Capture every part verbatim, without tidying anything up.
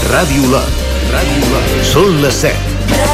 Ràdio Lot. Ràdio Lot. Són les set.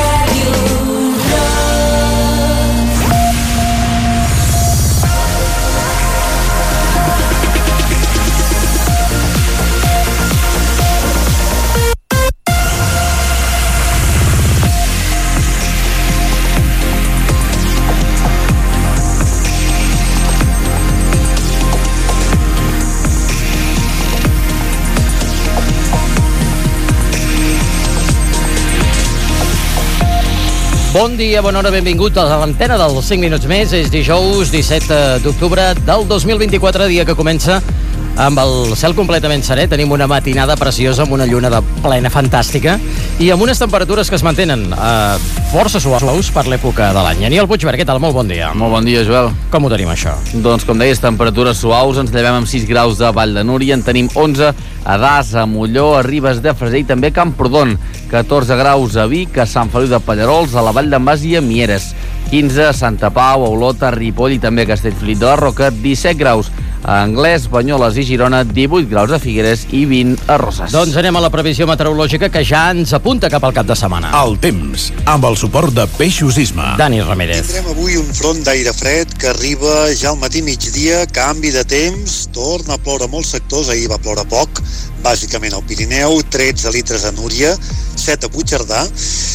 Bon dia, bona hora, benvingut a l'antena dels cinc minuts més. És dijous disset d'octubre del dos mil vint-i-quatre, dia que comença amb el cel completament serè. Tenim una matinada preciosa amb una lluna de plena fantàstica i amb unes temperatures que es mantenen eh, força suaus per l'època de l'any. Aniol Puigverd, què tal? Molt bon dia. Molt bon dia, Joel. Com ho tenim, això? Doncs, com deies, temperatures suaus. Ens llevem amb sis graus de Vall de Núria, en tenim onze a Das, a Molló, a Ribes de Freser i també a Camprodon. catorze graus a Vic, a Sant Feliu de Pallerols, a la Vall d'en Bas i a Mieres. quinze a Santa Pau, a Olot, a Ripoll i també a Castellfollit de la Roca. disset graus a Anglès, Banyoles i Girona, divuit graus a Figueres i vint a Roses. Doncs anem a la previsió meteorològica que ja ens apunta cap al cap de setmana. El temps, amb el suport de Peixos Isma. Dani Ramírez. Tindrem avui un front d'aire fred que arriba ja al matí migdia, canvi de temps, torna a ploure a molts sectors, ahir va ploure poc, bàsicament al Pirineu, tretze litres a Núria, set a Puigcerdà,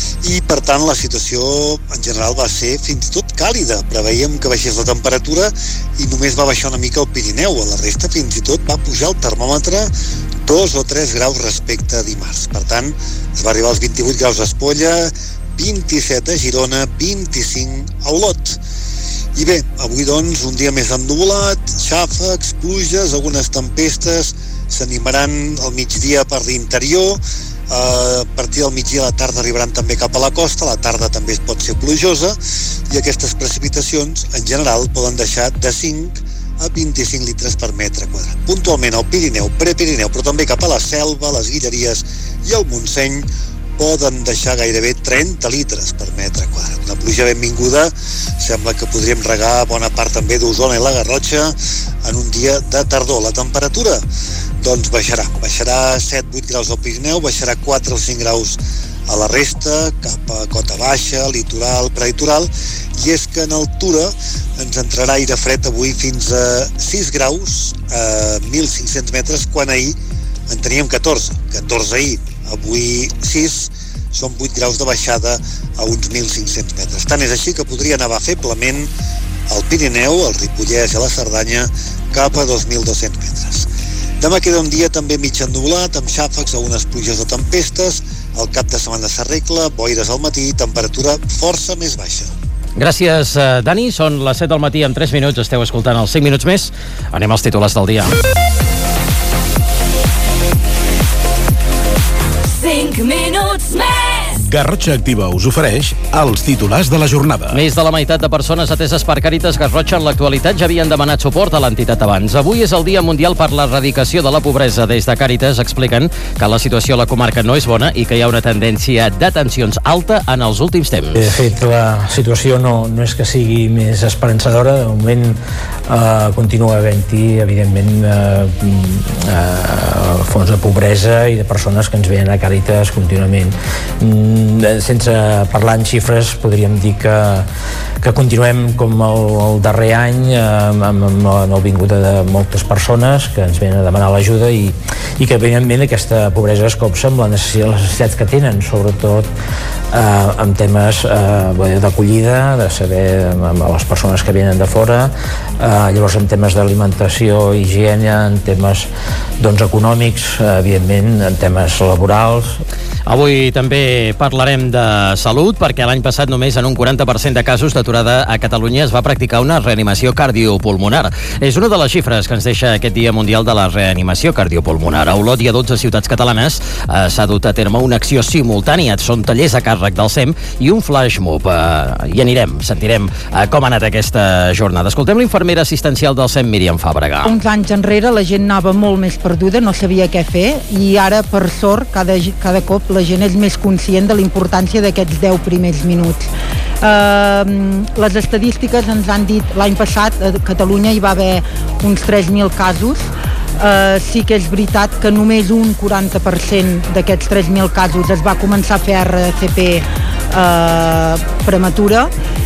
i per tant la situació en general va ser fins i tot càlida. Preveiem que baixés la temperatura i només va baixar una mica al Pirineu, a la resta fins i tot va pujar el termòmetre dos o tres graus respecte a dimarts. Per tant, es va arribar als vint-i-vuit graus a Espolla, vint-i-set a Girona, vint-i-cinc a Olot. I bé, avui doncs un dia més ennuvolat, xàfecs, pluges, algunes tempestes, s'animaran al migdia per l'interior. Uh, a partir del migdia a la tarda arribaran també cap a la costa, la tarda també pot ser plujosa i aquestes precipitacions en general poden deixar de cinc a vint-i-cinc litres per metre quadrat. Puntualment al Pirineu, Prepirineu, però també cap a la Selva, les Guilleries i el Montseny poden deixar gairebé trenta litres per metre quadrat. Una pluja benvinguda, sembla que podríem regar bona part també d'Osona i la Garrotxa en un dia de tardor. La temperatura doncs baixarà, baixarà set a vuit graus al Pirineu, baixarà quatre o cinc graus a la resta, cap a Cota Baixa, litoral, prelitoral, i és que en altura ens entrarà aire fred avui fins a sis graus a mil cinc-cents metres, quan ahir en teníem catorze, catorze ahir, avui sis, són vuit graus de baixada a uns mil cinc-cents metres. Tant és així que podria nevar feblement al Pirineu, al Ripollès i a la Cerdanya cap a dos mil dos-cents metres. Demà queda un dia també mig ennuvolat, amb xàfecs, algunes pluges o tempestes. El cap de setmana s'arregla, boires al matí, temperatura força més baixa. Gràcies, Dani. Són les set del matí amb tres minuts. Esteu escoltant els cinc minuts més. Anem als titulars del dia. cinc minuts més. Garrotxa Activa us ofereix els titulars de la jornada. Més de la meitat de persones ateses per Càritas Garrotxa en l'actualitat ja havien demanat suport a l'entitat abans. Avui és el Dia Mundial per l'Erradicació de la Pobresa. Des de Càritas expliquen que la situació a la comarca no és bona i que hi ha una tendència de tensions alta en els últims temps. De fet, la situació no, no és que sigui més esperançadora. De moment eh, continua havent-hi, evidentment, eh, eh, fons de pobresa i de persones que ens venen a Càritas contínuament. Sense parlar en xifres, podríem dir que, que continuem com el, el darrer any amb, amb la nouvinguda de moltes persones que ens venen a demanar l'ajuda i, i que evidentment aquesta pobresa es copsa amb la necessitat, les necessitats que tenen, sobretot eh, en temes eh, d'acollida, de saber amb les persones que venen de fora, eh, llavors en temes d'alimentació, higiene, en temes doncs, econòmics, eh, evidentment en temes laborals. Avui també parlarem de salut, perquè l'any passat només en un quaranta per cent de casos d'aturada a Catalunya es va practicar una reanimació cardiopulmonar. És una de les xifres que ens deixa aquest Dia Mundial de la Reanimació Cardiopulmonar. A Olot i a dotze ciutats catalanes eh, s'ha dut a terme una acció simultània. Són tallers a càrrec del S E M i un flash mob. Eh, hi anirem, sentirem eh, com ha anat aquesta jornada. Escoltem l'infermera assistencial del S E M, Míriam Fàbrega. Uns anys enrere la gent anava molt més perduda, no sabia què fer, i ara, per sort, cada, cada cop la gent és més conscient de la importància d'aquests deu primers minuts. Uh, les estadístiques ens han dit l'any passat a Catalunya hi va haver uns tres mil casos, Uh, sí que és veritat que només un quaranta per cent d'aquests tres mil casos es va començar a fer R C P uh, prematura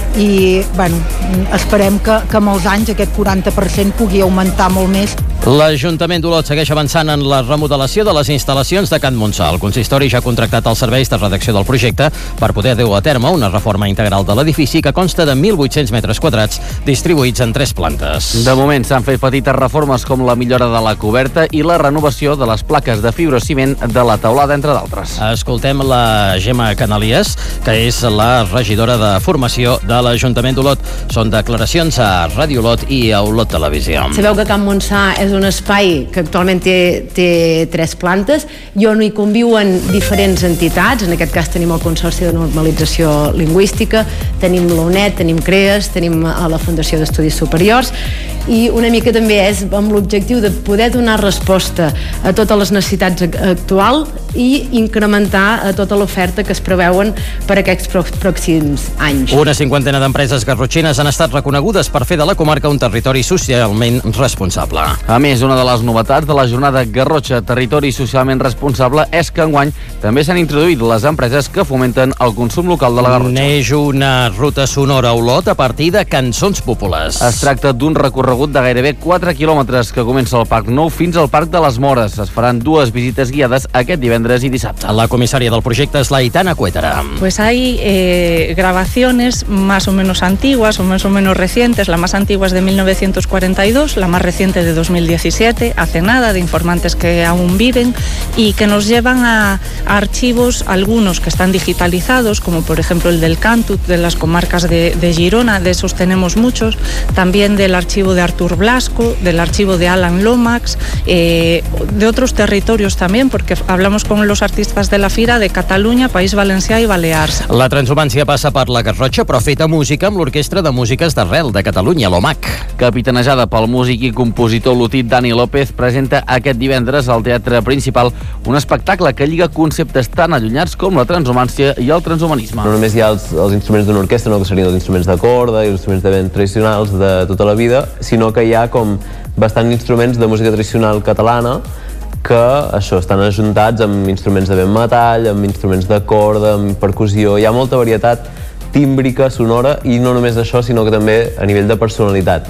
i bueno, esperem que, que amb els anys aquest quaranta per cent pugui augmentar molt més. L'Ajuntament d'Olot segueix avançant en la remodelació de les instal·lacions de Can Montsà. El consistori ja ha contractat els serveis de redacció del projecte per poder dur a terme una reforma integral de l'edifici que consta de mil vuit-cents metres quadrats distribuïts en tres plantes. De moment s'han fet petites reformes com la millora de la coberta i la renovació de les plaques de fibrociment de la teulada, entre d'altres. Escoltem la Gemma Canalies, que és la regidora de formació de l'Ajuntament d'Olot. Són declaracions a Ràdio Olot i a Olot Televisió. Sabeu que Can Montsà és un espai que actualment té, té tres plantes i on hi conviuen diferents entitats. En aquest cas tenim el Consorci de Normalització Lingüística, tenim la U N E D, tenim CREAS, tenim a la Fundació d'Estudis Superiors, i una mica també és amb l'objectiu de poder donar resposta a totes les necessitats actuals i incrementar a tota l'oferta que es preveuen per aquests pròxims anys. Una cinquantena d'empreses garrotxines han estat reconegudes per fer de la comarca un territori socialment responsable. A més, una de les novetats de la jornada Garrotxa Territori Socialment Responsable és que enguany també s'han introduït les empreses que fomenten el consum local de la Garrotxa. Neix una ruta sonora a Olot a partir de cançons populars. Es tracta d'un recorregut de gairebé quatre quilòmetres que comença al Parc Nou fins al Parc de les Mores. Es faran dues visites guiades aquest divendres i dissabte. La comissària del projecte és la Aitana Cuétara. Pues hay eh, grabaciones más o menos antiguas o más o menos recientes. La más antigua es de mil novecientos cuarenta y dos, la más reciente de dos mil diecisiete, hace nada, de informantes que aún viven y que nos llevan a, a archivos, algunos que están digitalizados, como por ejemplo el del Cantut, de las comarcas de, de Girona, de esos tenemos muchos, también del archivo de Artur Blasco, del archivo de Alan Lomax, eh, de otros territorios también, porque hablamos con los artistas de la Fira de Catalunya, País Valencià i Balears. La transhumància passa per la Garrotxa, però feta música amb l'Orquestra de Músiques d'Arrel de Catalunya, l'O M A C. Capitanejada pel músic i compositor lotit Dani López, presenta aquest divendres al Teatre Principal un espectacle que lliga conceptes tan allunyats com la transhumància i el transhumanisme. No només hi ha els, els instruments d'una orquestra, no, que serien els instruments de corda i els instruments de vent tradicionals de tota la vida, sinó que hi ha com bastant instruments de música tradicional catalana que això estan ajuntats amb instruments de vent metall, amb instruments de corda, amb percussió. Hi ha molta varietat tímbrica, sonora, i no només això, sinó que també a nivell de personalitat.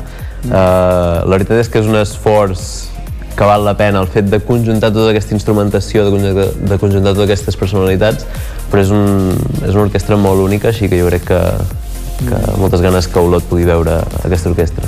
Uh, la veritat és que és un esforç que val la pena el fet de conjuntar tota aquesta instrumentació, de conjuntar, de conjuntar totes aquestes personalitats, però és, un, és una orquestra molt única, així que jo crec que, que moltes ganes que Olot pugui veure aquesta orquestra.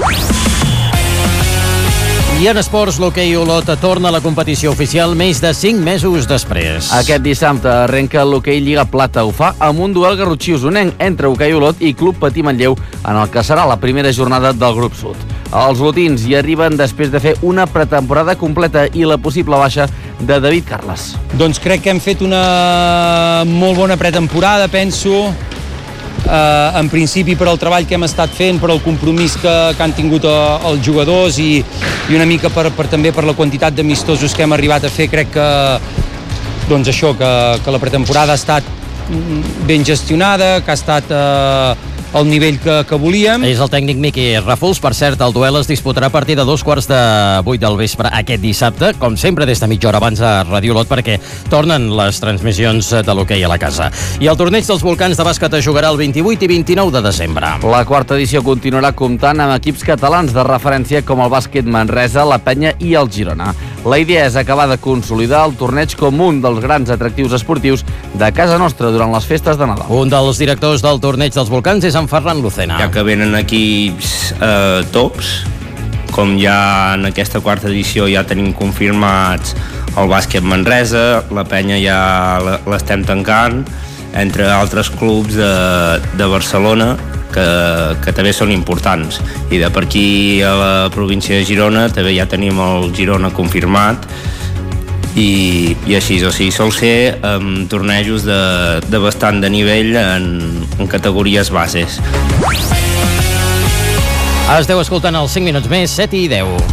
I en esports, l'hoquei Olot torna a la competició oficial més de cinc mesos després. Aquest dissabte arrenca l'hoquei Lliga Plata. Ho fa amb un duel garrotxí-osonenc entre hoquei Olot i Club Patí Manlleu, en el que serà la primera jornada del grup sud. Els lotins hi arriben després de fer una pretemporada completa i la possible baixa de David Carles. Doncs crec que hem fet una molt bona pretemporada, penso. Uh, en principi per al treball que hem estat fent, per al compromís que, que han tingut uh, els jugadors i, i una mica per, per, també per la quantitat d'amistosos que hem arribat a fer, crec que, doncs això, que, que la pretemporada ha estat ben gestionada, que ha estat uh, al nivell que, que volíem. És el tècnic Miqui Ràfols. Per cert, el duel es disputarà a partir de dos quarts de vuit del vespre aquest dissabte, com sempre des de mitja hora abans a Ràdio Olot, perquè tornen les transmissions de l'hoquei a la casa. I el torneig dels volcans de bàsquet es jugarà el vint-i-vuit i vint-i-nou de desembre. La quarta edició continuarà comptant amb equips catalans de referència com el bàsquet Manresa, la Penya i el Girona. La idea és acabar de consolidar el torneig com un dels grans atractius esportius de casa nostra durant les festes de Nadal. Un dels directors del torneig dels volcans és en Ferran Lucena. Ja que venen equips eh, tops, com ja en aquesta quarta edició ja tenim confirmats el bàsquet Manresa, la Penya ja l'estem tancant, entre altres clubs de, de Barcelona, que, que també són importants. I de per aquí a la província de Girona també ja tenim el Girona confirmat, i, i així, o sigui, sol ser um, tornejos de, de bastant de nivell en, en categories bases. Esteu escoltant els cinc minuts més, set i deu.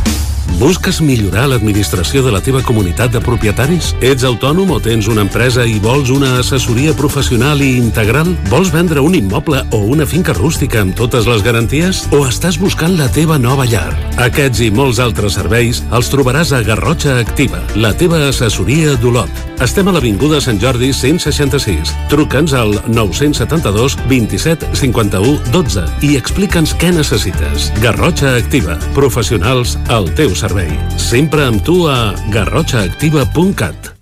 Busques millorar l'administració de la teva comunitat de propietaris? Ets autònom o tens una empresa i vols una assessoria professional i integral? Vols vendre un immoble o una finca rústica amb totes les garanties? O estàs buscant la teva nova llar? Aquests i molts altres serveis els trobaràs a Garrotxa Activa, la teva assessoria d'Olot. Estem a l'Avinguda Sant Jordi cent seixanta-sis. Truca'ns al nou set dos, vint-i-set, cinquanta-u, dotze i explica'ns què necessites. Garrotxa Activa, professionals al teu servei. Sempre amb tu a garrotxa activa punt cat.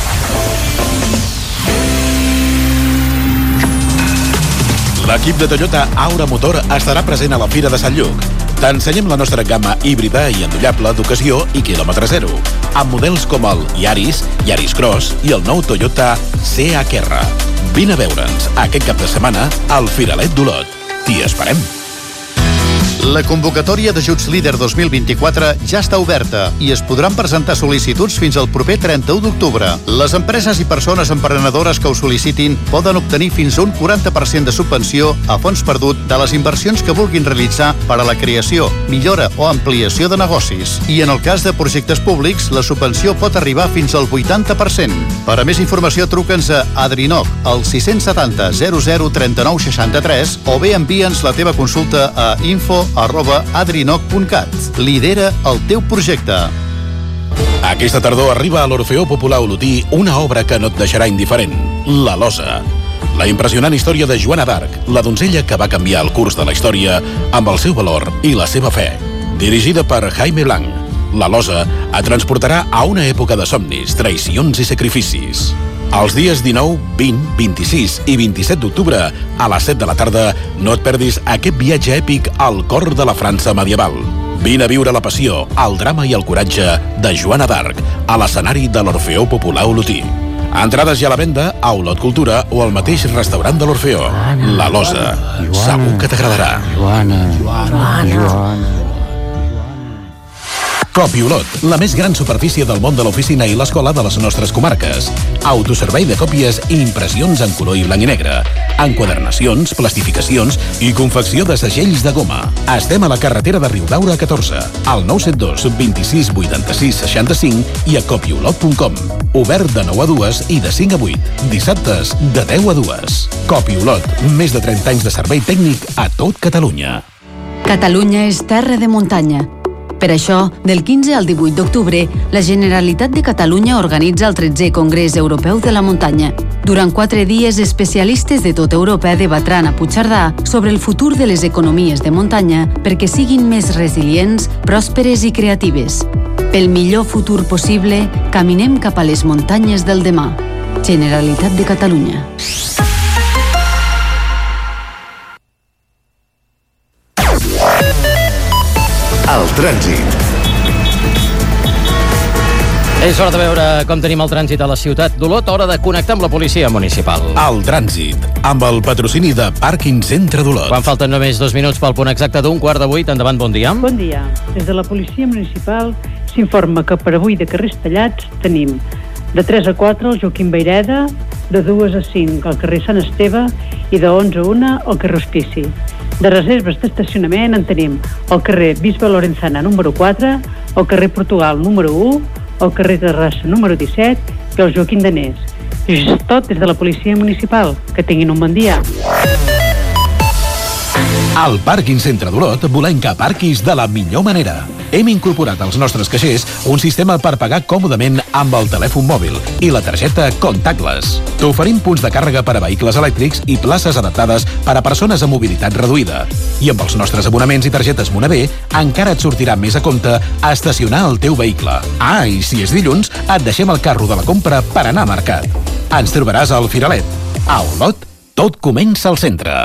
L'equip de Toyota Aura Motor estarà present a la Fira de Sant Lluc. T'ensenyem la nostra gamma híbrida i endollable d'ocasió i quilòmetre zero, amb models com el Yaris, Yaris Cross i el nou Toyota C H R. Vine a veure'ns aquest cap de setmana al Firalet d'Olot. T'hi esperem. La convocatòria d'ajuts Líder dos mil vint-i-quatre ja està oberta i es podran presentar sol·licituds fins al proper trenta-u d'octubre. Les empreses i persones emprenedores que ho sol·licitin poden obtenir fins a un quaranta per cent de subvenció a fons perdut de les inversions que vulguin realitzar per a la creació, millora o ampliació de negocis. I en el cas de projectes públics, la subvenció pot arribar fins al vuitanta per cent. Per a més informació, truca'ns a Adrinoc al sis set zero, zero zero, tres nou sis tres o bé envia'ns la teva consulta a info arroba adrinoc punt cat. Lidera el teu projecte. Aquesta tardor arriba a l'Orfeó Popular Olotí una obra que no et deixarà indiferent, La Losa. La impressionant història de Joana d'Arc, la donzella que va canviar el curs de la història amb el seu valor i la seva fe. Dirigida per Jaime Blanc, La Losa et transportarà a una època de somnis, traïcions i sacrificis. Els dies dinou, vint, vint-i-sis i vint-i-set d'octubre, a les set de la tarda, no et perdis aquest viatge èpic al cor de la França medieval. Vine a viure la passió, el drama i el coratge de Joana d'Arc a l'escenari de l'Orfeó Popular Olotí. Entrades ja a la venda a Olot Cultura o al mateix restaurant de l'Orfeó. La Losa. Segur que t'agradarà. Joana, Joana, Joana. Copi Olot, la més gran superfície del món de l'oficina i l'escola de les nostres comarques. Autoservei de còpies i impressions en color i blanc i negre. Enquadernacions, plastificacions i confecció de segells de goma. Estem a la carretera de Riudaura catorze, al nou set dos, vint-i-sis, vuitanta-sis, seixanta-cinc i a copiolot punt com. Obert de nou a dues i de cinc a vuit. Dissabtes de deu a dues. Copi Olot, més de trenta anys de servei tècnic a tot Catalunya. Catalunya és terra de muntanya. Per això, del quinze al divuit d'octubre, la Generalitat de Catalunya organitza el tretzè Congrés Europeu de la Muntanya. Durant quatre dies, especialistes de tota Europa debatran a Puigcerdà sobre el futur de les economies de muntanya perquè siguin més resilients, pròsperes i creatives. Pel millor futur possible, caminem cap a les muntanyes del demà. Generalitat de Catalunya. El trànsit. És hora de veure com tenim el trànsit a la ciutat d'Olot, hora de connectar amb la policia municipal. El trànsit, amb el patrocini de Pàrquing Centre d'Olot. Quan falten només dos minuts pel punt exacte d'un quart de vuit, endavant, bon dia. Bon dia. Des de la policia municipal s'informa que per avui de carrers tallats tenim de tres a quatre el Joaquim Vayreda, de dos a cinc al carrer Sant Esteve i de onze a una al carrer Hospici. De reserves d'estacionament en tenim al carrer Bisbe Lorenzana número quatre, al carrer Portugal número u, al carrer Terrassa número disset i al Joaquim Danés. I això és tot des de la policia municipal. Que tinguin un bon dia. Al Pàrquing Centre d'Olot volem que aparquis de la millor manera. Hem incorporat als nostres caixers un sistema per pagar còmodament amb el telèfon mòbil i la targeta contactless. T'oferim punts de càrrega per a vehicles elèctrics i places adaptades per a persones amb mobilitat reduïda. I amb els nostres abonaments i targetes Monavé encara et sortirà més a compte estacionar el teu vehicle. Ah, i si és dilluns, et deixem el carro de la compra per anar a mercat. Ens trobaràs al Firalet. A Olot, tot comença al centre.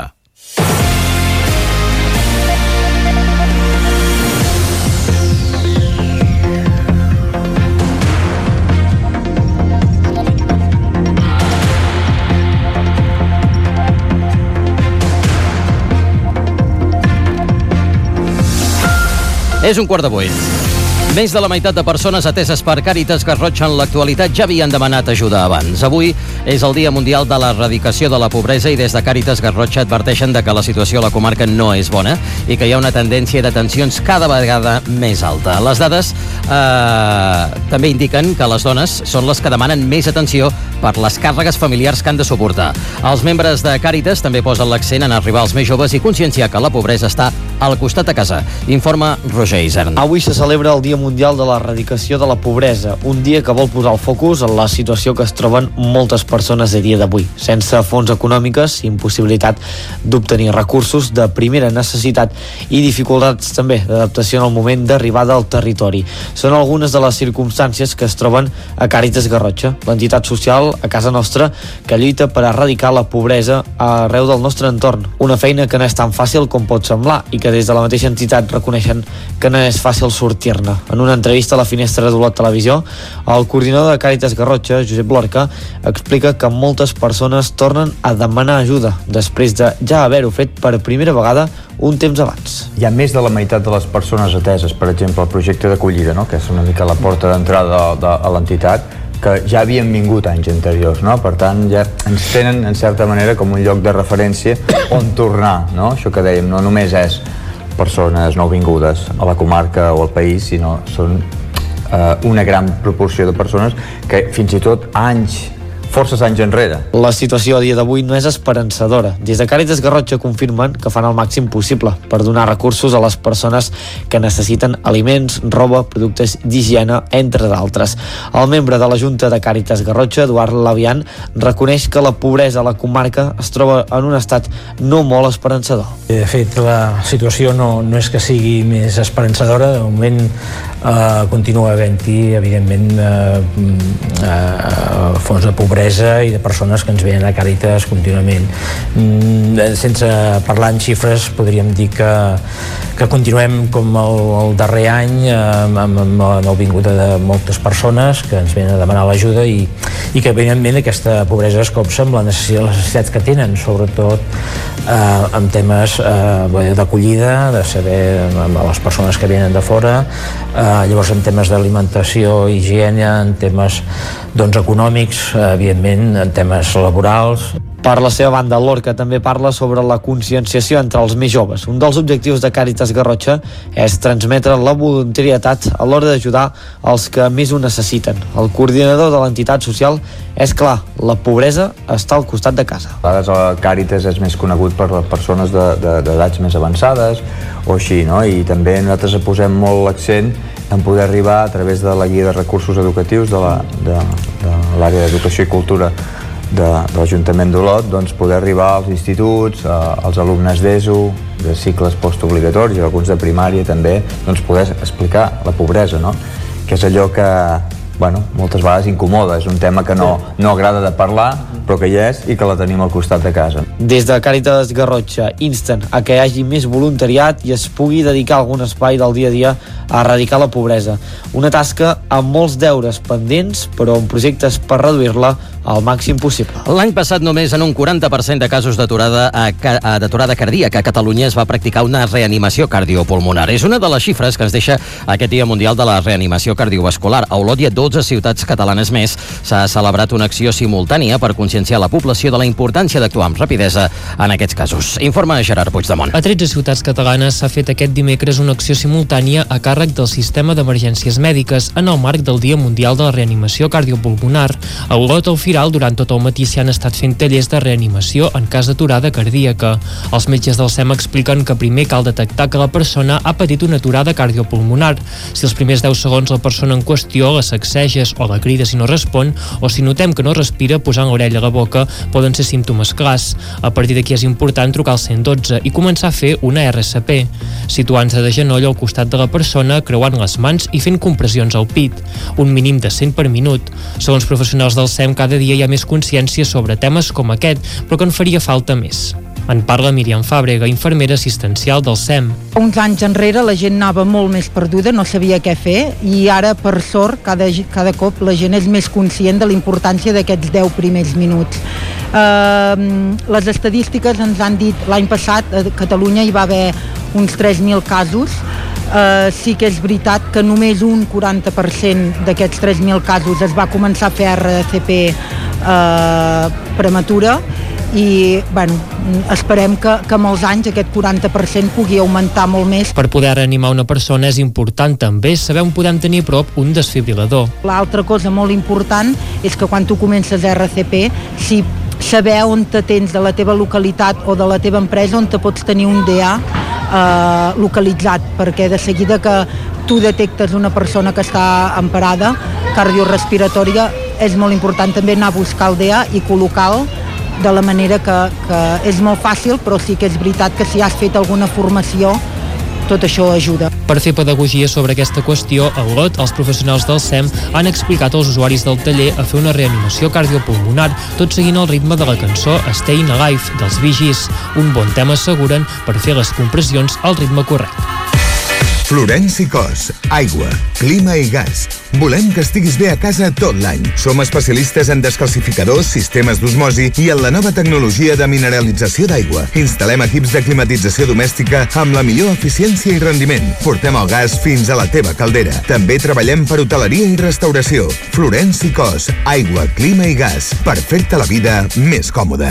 És un quart de vuit. Més de la meitat de persones ateses per Càritas Garrotxa en l'actualitat ja havien demanat ajuda abans. Avui és el Dia Mundial de l'Erradicació de la Pobresa i des de Càritas Garrotxa adverteixen de que la situació a la comarca no és bona i que hi ha una tendència de tensions cada vegada més alta. Les dades eh, també indiquen que les dones són les que demanen més atenció per les càrregues familiars que han de suportar. Els membres de Càritas també posen l'accent en arribar als més joves i conscienciar que la pobresa està al costat de casa. Informa Roger Isern. Avui se celebra el Dia Mundial de l'Erradicació de la Pobresa, un dia que vol posar el focus en la situació que es troben moltes persones a dia d'avui, sense fons econòmiques, impossibilitat d'obtenir recursos de primera necessitat i dificultats també d'adaptació en el moment d'arribada al territori. Són algunes de les circumstàncies que es troben a Càritas Garrotxa, l'entitat social a casa nostra que lluita per erradicar la pobresa arreu del nostre entorn. Una feina que no és tan fàcil com pot semblar i que des de la mateixa entitat reconeixen que no és fàcil sortir-ne. En una entrevista a la Finestra d'Olot Televisió, el coordinador de Càritas Garrotxa, Josep Lorca, explica que moltes persones tornen a demanar ajuda després de ja haver-ho fet per primera vegada un temps abans. Hi ha més de la meitat de les persones ateses, per exemple, al projecte d'acollida, no? Que és una mica la porta d'entrada de, de, a l'entitat, que ja havien vingut anys anteriors, no? Per tant, ja ens tenen, en certa manera, com un lloc de referència on tornar, no? Això que dèiem, no només és persones nouvingudes a la comarca o al país, sinó són eh, una gran proporció de persones que fins i tot anys, forces anys enrere. La situació a dia d'avui no és esperançadora. Des de Càritas Garrotxa confirmen que fan el màxim possible per donar recursos a les persones que necessiten aliments, roba, productes d'higiene, entre d'altres. El membre de la Junta de Càritas Garrotxa, Eduard Lavian, reconeix que la pobresa a la comarca es troba en un estat no molt esperançador. De fet, la situació no, no és que sigui més esperançadora. De moment eh, continua havent-hi, evidentment, eh, eh, fons de pobresa i de persones que ens venen a Càritas contínuament. Sense parlar en xifres, podríem dir que, que continuem com el, el darrer any amb, amb, amb la nouvinguda de moltes persones que ens venen a demanar l'ajuda i, i que evidentment aquesta pobresa es copsa amb la necessitat, les necessitats que tenen, sobretot eh, en temes eh, d'acollida, de saber amb les persones que venen de fora, eh, llavors en temes d'alimentació, higiene, en temes doncs, econòmics, eh, evidentment en temes laborals. Per la seva banda, Lorca també parla sobre la conscienciació entre els més joves. Un dels objectius de Càritas Garrotxa és transmetre la voluntarietat a l'hora d'ajudar els que més ho necessiten. El coordinador de l'entitat social és clar, la pobresa està al costat de casa. A vegades el Càritas és més conegut per les persones d'edats de, de, més avançades o així, no? I també nosaltres posem molt l'accent en poder arribar a través de la guia de recursos educatius de l'àrea d'educació i cultura de, de l'Ajuntament d'Olot, doncs poder arribar als instituts, a, als alumnes d'ESO, de cicles postobligatoris i alguns de primària també, doncs poder explicar la pobresa, no? Que és allò que, bueno, moltes vegades incomoda, és un tema que no, no agrada de parlar, però que hi és i que la tenim al costat de casa. Des de Càritas Garrotxa insten a que hi hagi més voluntariat i es pugui dedicar algun espai del dia a dia a erradicar la pobresa. Una tasca amb molts deures pendents, però amb projectes per reduir-la al màxim possible. L'any passat només en un quaranta per cent de casos d'aturada d'aturada cardíaca a Catalunya es va practicar una reanimació cardiopulmonar. És una de les xifres que ens deixa aquest Dia Mundial de la Reanimació Cardiovascular. A Olot i a dotze ciutats catalanes més s'ha celebrat una acció simultània per conscienciar la població de la importància d'actuar amb rapidesa en aquests casos. Informa Gerard Puigdemont. A tretze ciutats catalanes s'ha fet aquest dimecres una acció simultània a càrrec del sistema d'emergències mèdiques en el marc del Dia Mundial de la Reanimació Cardiopulmonar. A Olot, al Firal, durant tot el matí s'hi han estat fent tallers de reanimació en cas d'aturada cardíaca. Els metges del S E M expliquen que primer cal detectar que la persona ha patit una aturada cardiopulmonar. Si els primers deu segons la persona en qüestió la sacseges o la crida si no respon, o si notem que no respira posant l'orella a la boca, poden ser símptomes clars. A partir d'aquí és important trucar al cent dotze i començar a fer una R S P, situant-se de genoll al costat de la persona, creuant les mans i fent compressions al pit, un mínim de cent per minut. Segons professionals del S E M, cada dia hi ha més consciència sobre temes com aquest, però que en faria falta més. En parla Míriam Fàbrega, infermera assistencial del S E M. Uns anys enrere la gent anava molt més perduda, no sabia què fer, i ara, per sort, cada, cada cop la gent és més conscient de la importància d'aquests deu primers minuts. Uh, les estadístiques ens han dit l'any passat a Catalunya hi va haver uns tres mil casos eh, sí que és veritat que només un quaranta per cent d'aquests tres mil casos es va començar a fer R C P eh, prematura i bueno, esperem que, que amb els anys aquest quaranta per cent pugui augmentar molt més. Per poder reanimar una persona és important també saber on podem tenir a prop un desfibrilador. L'altra cosa molt important és que quan tu comences R C P, si saber on te tens de la teva localitat o de la teva empresa on te pots tenir un D A eh, localitzat, perquè de seguida que tu detectes una persona que està emparada cardiorespiratòria és molt important també anar a buscar el D A i col·locar-lo de la manera que, que és molt fàcil, però sí que és veritat que si has fet alguna formació tot això ajuda. Per fer pedagogia sobre aquesta qüestió, a Olot, els professionals del S E M han explicat als usuaris del taller a fer una reanimació cardiopulmonar, tot seguint el ritme de la cançó Staying Alive dels Bee Gees, un bon tema asseguren per fer les compressions al ritme correcte. Florenci Cos, aigua, clima i gas. Volem que estiguis bé a casa tot l'any. Som especialistes en descalcificadors, sistemes d'osmosi i en la nova tecnologia de mineralització d'aigua. Instal·lem equips de climatització domèstica amb la millor eficiència i rendiment. Portem el gas fins a la teva caldera. També treballem per hoteleria i restauració. Florenci Cos, aigua, clima i gas. Per fer-te la vida més còmoda.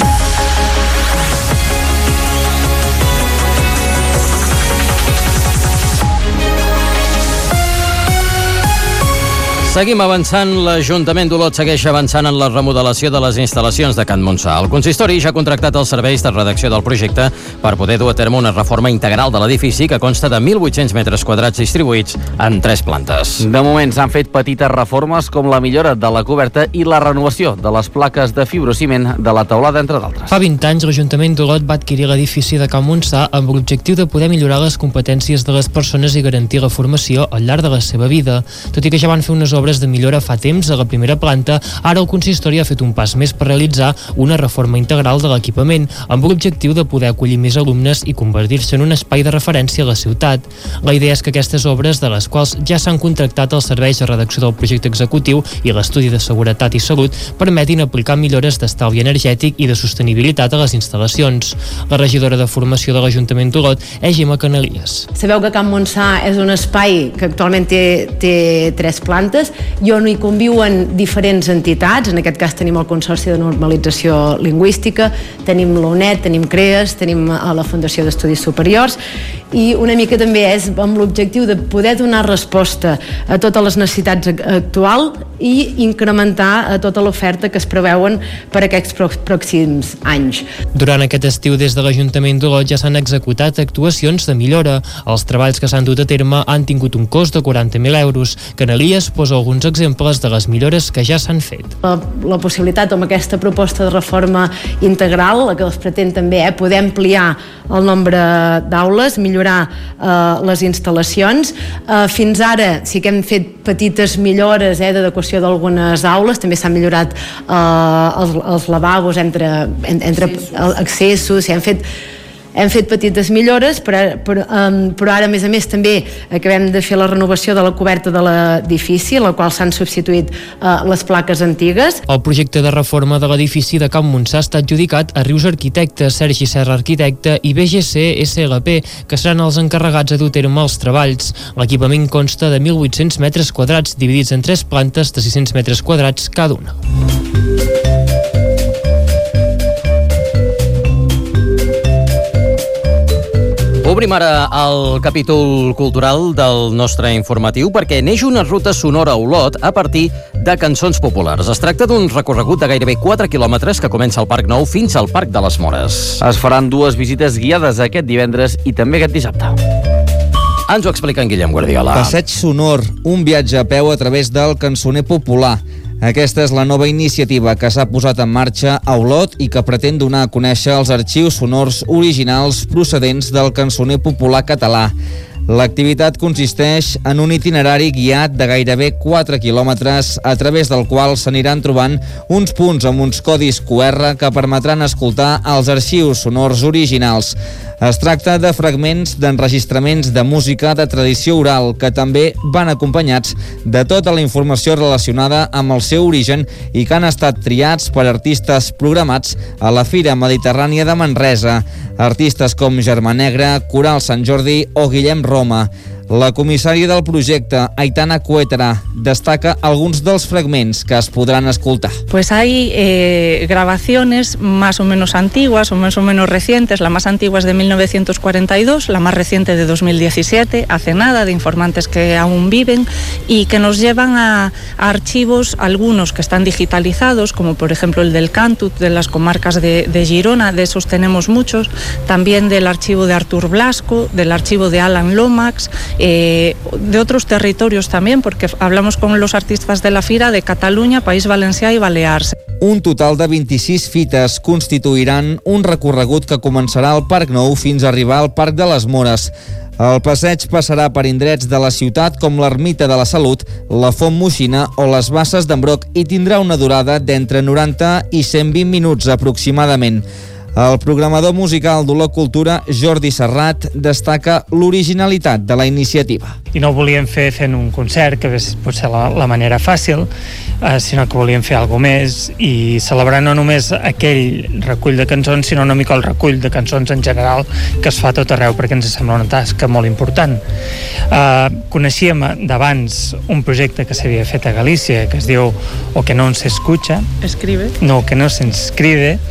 Seguim avançant. L'Ajuntament d'Olot segueix avançant en la remodelació de les instal·lacions de Can Montsà. El consistori ja ha contractat els serveis de redacció del projecte per poder dur a terme una reforma integral de l'edifici que consta de mil vuit-cents metres quadrats distribuïts en tres plantes. De moment s'han fet petites reformes com la millora de la coberta i la renovació de les plaques de fibrociment de la teulada, entre d'altres. Fa vint anys, l'Ajuntament d'Olot va adquirir l'edifici de Can Montsà amb l'objectiu de poder millorar les competències de les persones i garantir la formació al llarg de la seva vida. Tot i que ja van fer unes obres de millora fa temps a la primera planta, ara el consistori ha fet un pas més per realitzar una reforma integral de l'equipament, amb l'objectiu de poder acollir més alumnes i convertir-se en un espai de referència a la ciutat. La idea és que aquestes obres, de les quals ja s'han contractat els serveis de redacció del projecte executiu i l'estudi de seguretat i salut, permetin aplicar millores d'estalvi energètic i de sostenibilitat a les instal·lacions. La regidora de formació de l'Ajuntament d'Olot és Gemma Canalies. Sabeu que Can Montsà és un espai que actualment té, té tres plantes. Jo no hi conviuen diferents entitats, en aquest cas tenim el Consorci de Normalització Lingüística, tenim l'U N E D, tenim CREAS, tenim a la Fundació d'Estudis Superiors, i una mica també és amb l'objectiu de poder donar resposta a totes les necessitats actuals i incrementar a tota l'oferta que es preveuen per aquests pròxims anys. Durant aquest estiu, des de l'Ajuntament d'Olot ja s'han executat actuacions de millora. Els treballs que s'han dut a terme han tingut un cost de quaranta mil euros. Canalies posa alguns exemples de les millores que ja s'han fet. La, la possibilitat amb aquesta proposta de reforma integral, la que es pretén també, eh, poder ampliar el nombre d'aules, millorar eh, les instal·lacions. Eh, fins ara sí que hem fet petites millores eh, d'adequació d'algunes aules, també s'han millorat eh, els, els lavabos entre, entre accessos, s'hi han fet Hem fet petites millores, però, però, um, però ara, a més a més, també acabem de fer la renovació de la coberta de l'edifici, en la qual s'han substituït uh, les plaques antigues. El projecte de reforma de l'edifici de Can Montsà està adjudicat a Rius Arquitecte, Sergi Serra Arquitecte i B G C S L P, que seran els encarregats de dur a terme els treballs. L'equipament consta de mil vuit-cents metres quadrats, dividits en tres plantes de sis-cents metres quadrats cada una. Obrim ara el capítol cultural del nostre informatiu perquè neix una ruta sonora a Olot a partir de cançons populars. Es tracta d'un recorregut de gairebé quatre quilòmetres que comença al Parc Nou fins al Parc de les Mores. Es faran dues visites guiades aquest divendres i també aquest dissabte. Ens ho explica en Guillem Guardiola. Passeig sonor, un viatge a peu a través del cançoner popular. Aquesta és la nova iniciativa que s'ha posat en marxa a Olot i que pretén donar a conèixer els arxius sonors originals procedents del cançoner popular català. L'activitat consisteix en un itinerari guiat de gairebé quatre quilòmetres a través del qual s'aniran trobant uns punts amb uns codis Q R que permetran escoltar els arxius sonors originals. Es tracta de fragments d'enregistraments de música de tradició oral que també van acompanyats de tota la informació relacionada amb el seu origen i que han estat triats per artistes programats a la Fira Mediterrània de Manresa. artistes com Germà Negre, Coral Sant Jordi o Guillem Roma. La comissària del projecte, Aitana Cuétara, destaca alguns dels fragments que es podran escoltar. Pues hay eh, grabaciones más o menos antiguas o más o menos recientes. La más antigua es de mil novecientos cuarenta y dos, la más reciente de dos mil diecisiete, hace nada, de informantes que aún viven y que nos llevan a, a archivos, algunos que están digitalizados, como por ejemplo el del Cantut, de las comarcas de, de Girona, de esos tenemos muchos, también del archivo de Artur Blasco, del archivo de Alan Lomax, Eh, de otros territorios también, porque hablamos con los artistas de la Fira de Cataluña, País Valencià i Balears. Un total de vint-i-sis fites constituiran un recorregut que començarà al Parc Nou fins a arribar al Parc de les Mores. El passeig passarà per indrets de la ciutat com l'Ermita de la Salut, la Font Moixina o les Basses d'en Broc i tindrà una durada d'entre noranta i cent vint minuts aproximadament. El programador musical d'Olot Cultura, Jordi Serrat, destaca l'originalitat de la iniciativa. I no ho volíem fer fent un concert, que és potser la, la manera fàcil, eh, sinó que volíem fer alguna més i celebrar no només aquell recull de cançons, sinó una mica el recull de cançons en general que es fa a tot arreu, perquè ens sembla una tasca molt important. Eh, coneixíem d'abans un projecte que s'havia fet a Galícia, que es diu O que no se escucha. Escribe. No, que no se escribe.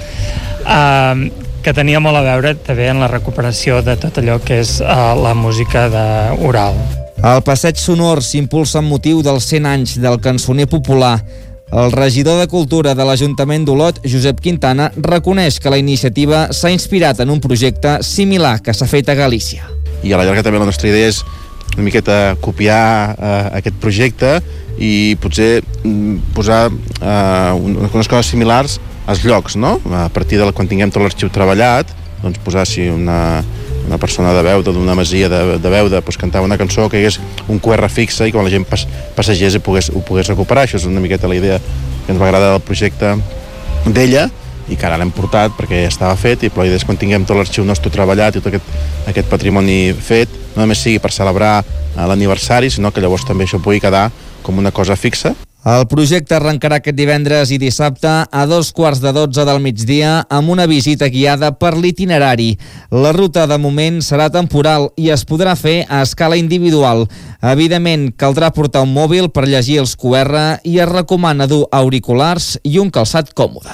Uh, que tenia molt a veure també en la recuperació de tot allò que és uh, la música de oral. El passeig sonor s'impulsa amb motiu dels cent anys del cançoner popular. El regidor de Cultura de l'Ajuntament d'Olot, Josep Quintana, reconeix que la iniciativa s'ha inspirat en un projecte similar que s'ha fet a Galícia. I a la llarga també la nostra idea és una miqueta copiar uh, aquest projecte i potser um, posar uh, unes coses similars als llocs, no? A partir de quan tinguem tot l'arxiu treballat, doncs posar si una, una persona de Beuda, d'una masia de, de Beuda, doncs cantava una cançó que hi hagués un Q R fixe i quan la gent pas, passegés ho pogués, ho pogués recuperar. Això és una miqueta la idea que ens va agradar del projecte d'ella i que ara l'hem portat perquè ja estava fet, i però la idea és quan tinguem tot l'arxiu nostre treballat i tot aquest, aquest patrimoni fet, no només sigui per celebrar l'aniversari, sinó que llavors també això pugui quedar com una cosa fixa. El projecte arrencarà aquest divendres i dissabte a dos quarts de dotze del migdia amb una visita guiada per l'itinerari. La ruta de moment serà temporal i es podrà fer a escala individual. Evidentment, caldrà portar un mòbil per llegir els Q R i es recomana dur auriculars i un calçat còmode.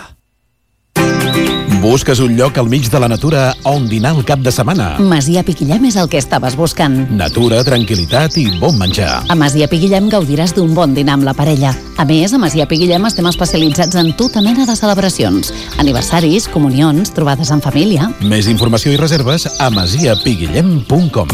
Busques un lloc al mig de la natura on dinar el cap de setmana? Masia Piquillem és el que estaves buscant. Natura, tranquil·litat i bon menjar. A Masia Piquillem gaudiràs d'un bon dinar amb la parella. A més, a Masia Piquillem estem especialitzats en tota mena de celebracions. Aniversaris, comunions, trobades en família. Més informació i reserves a masia piguillem punt com.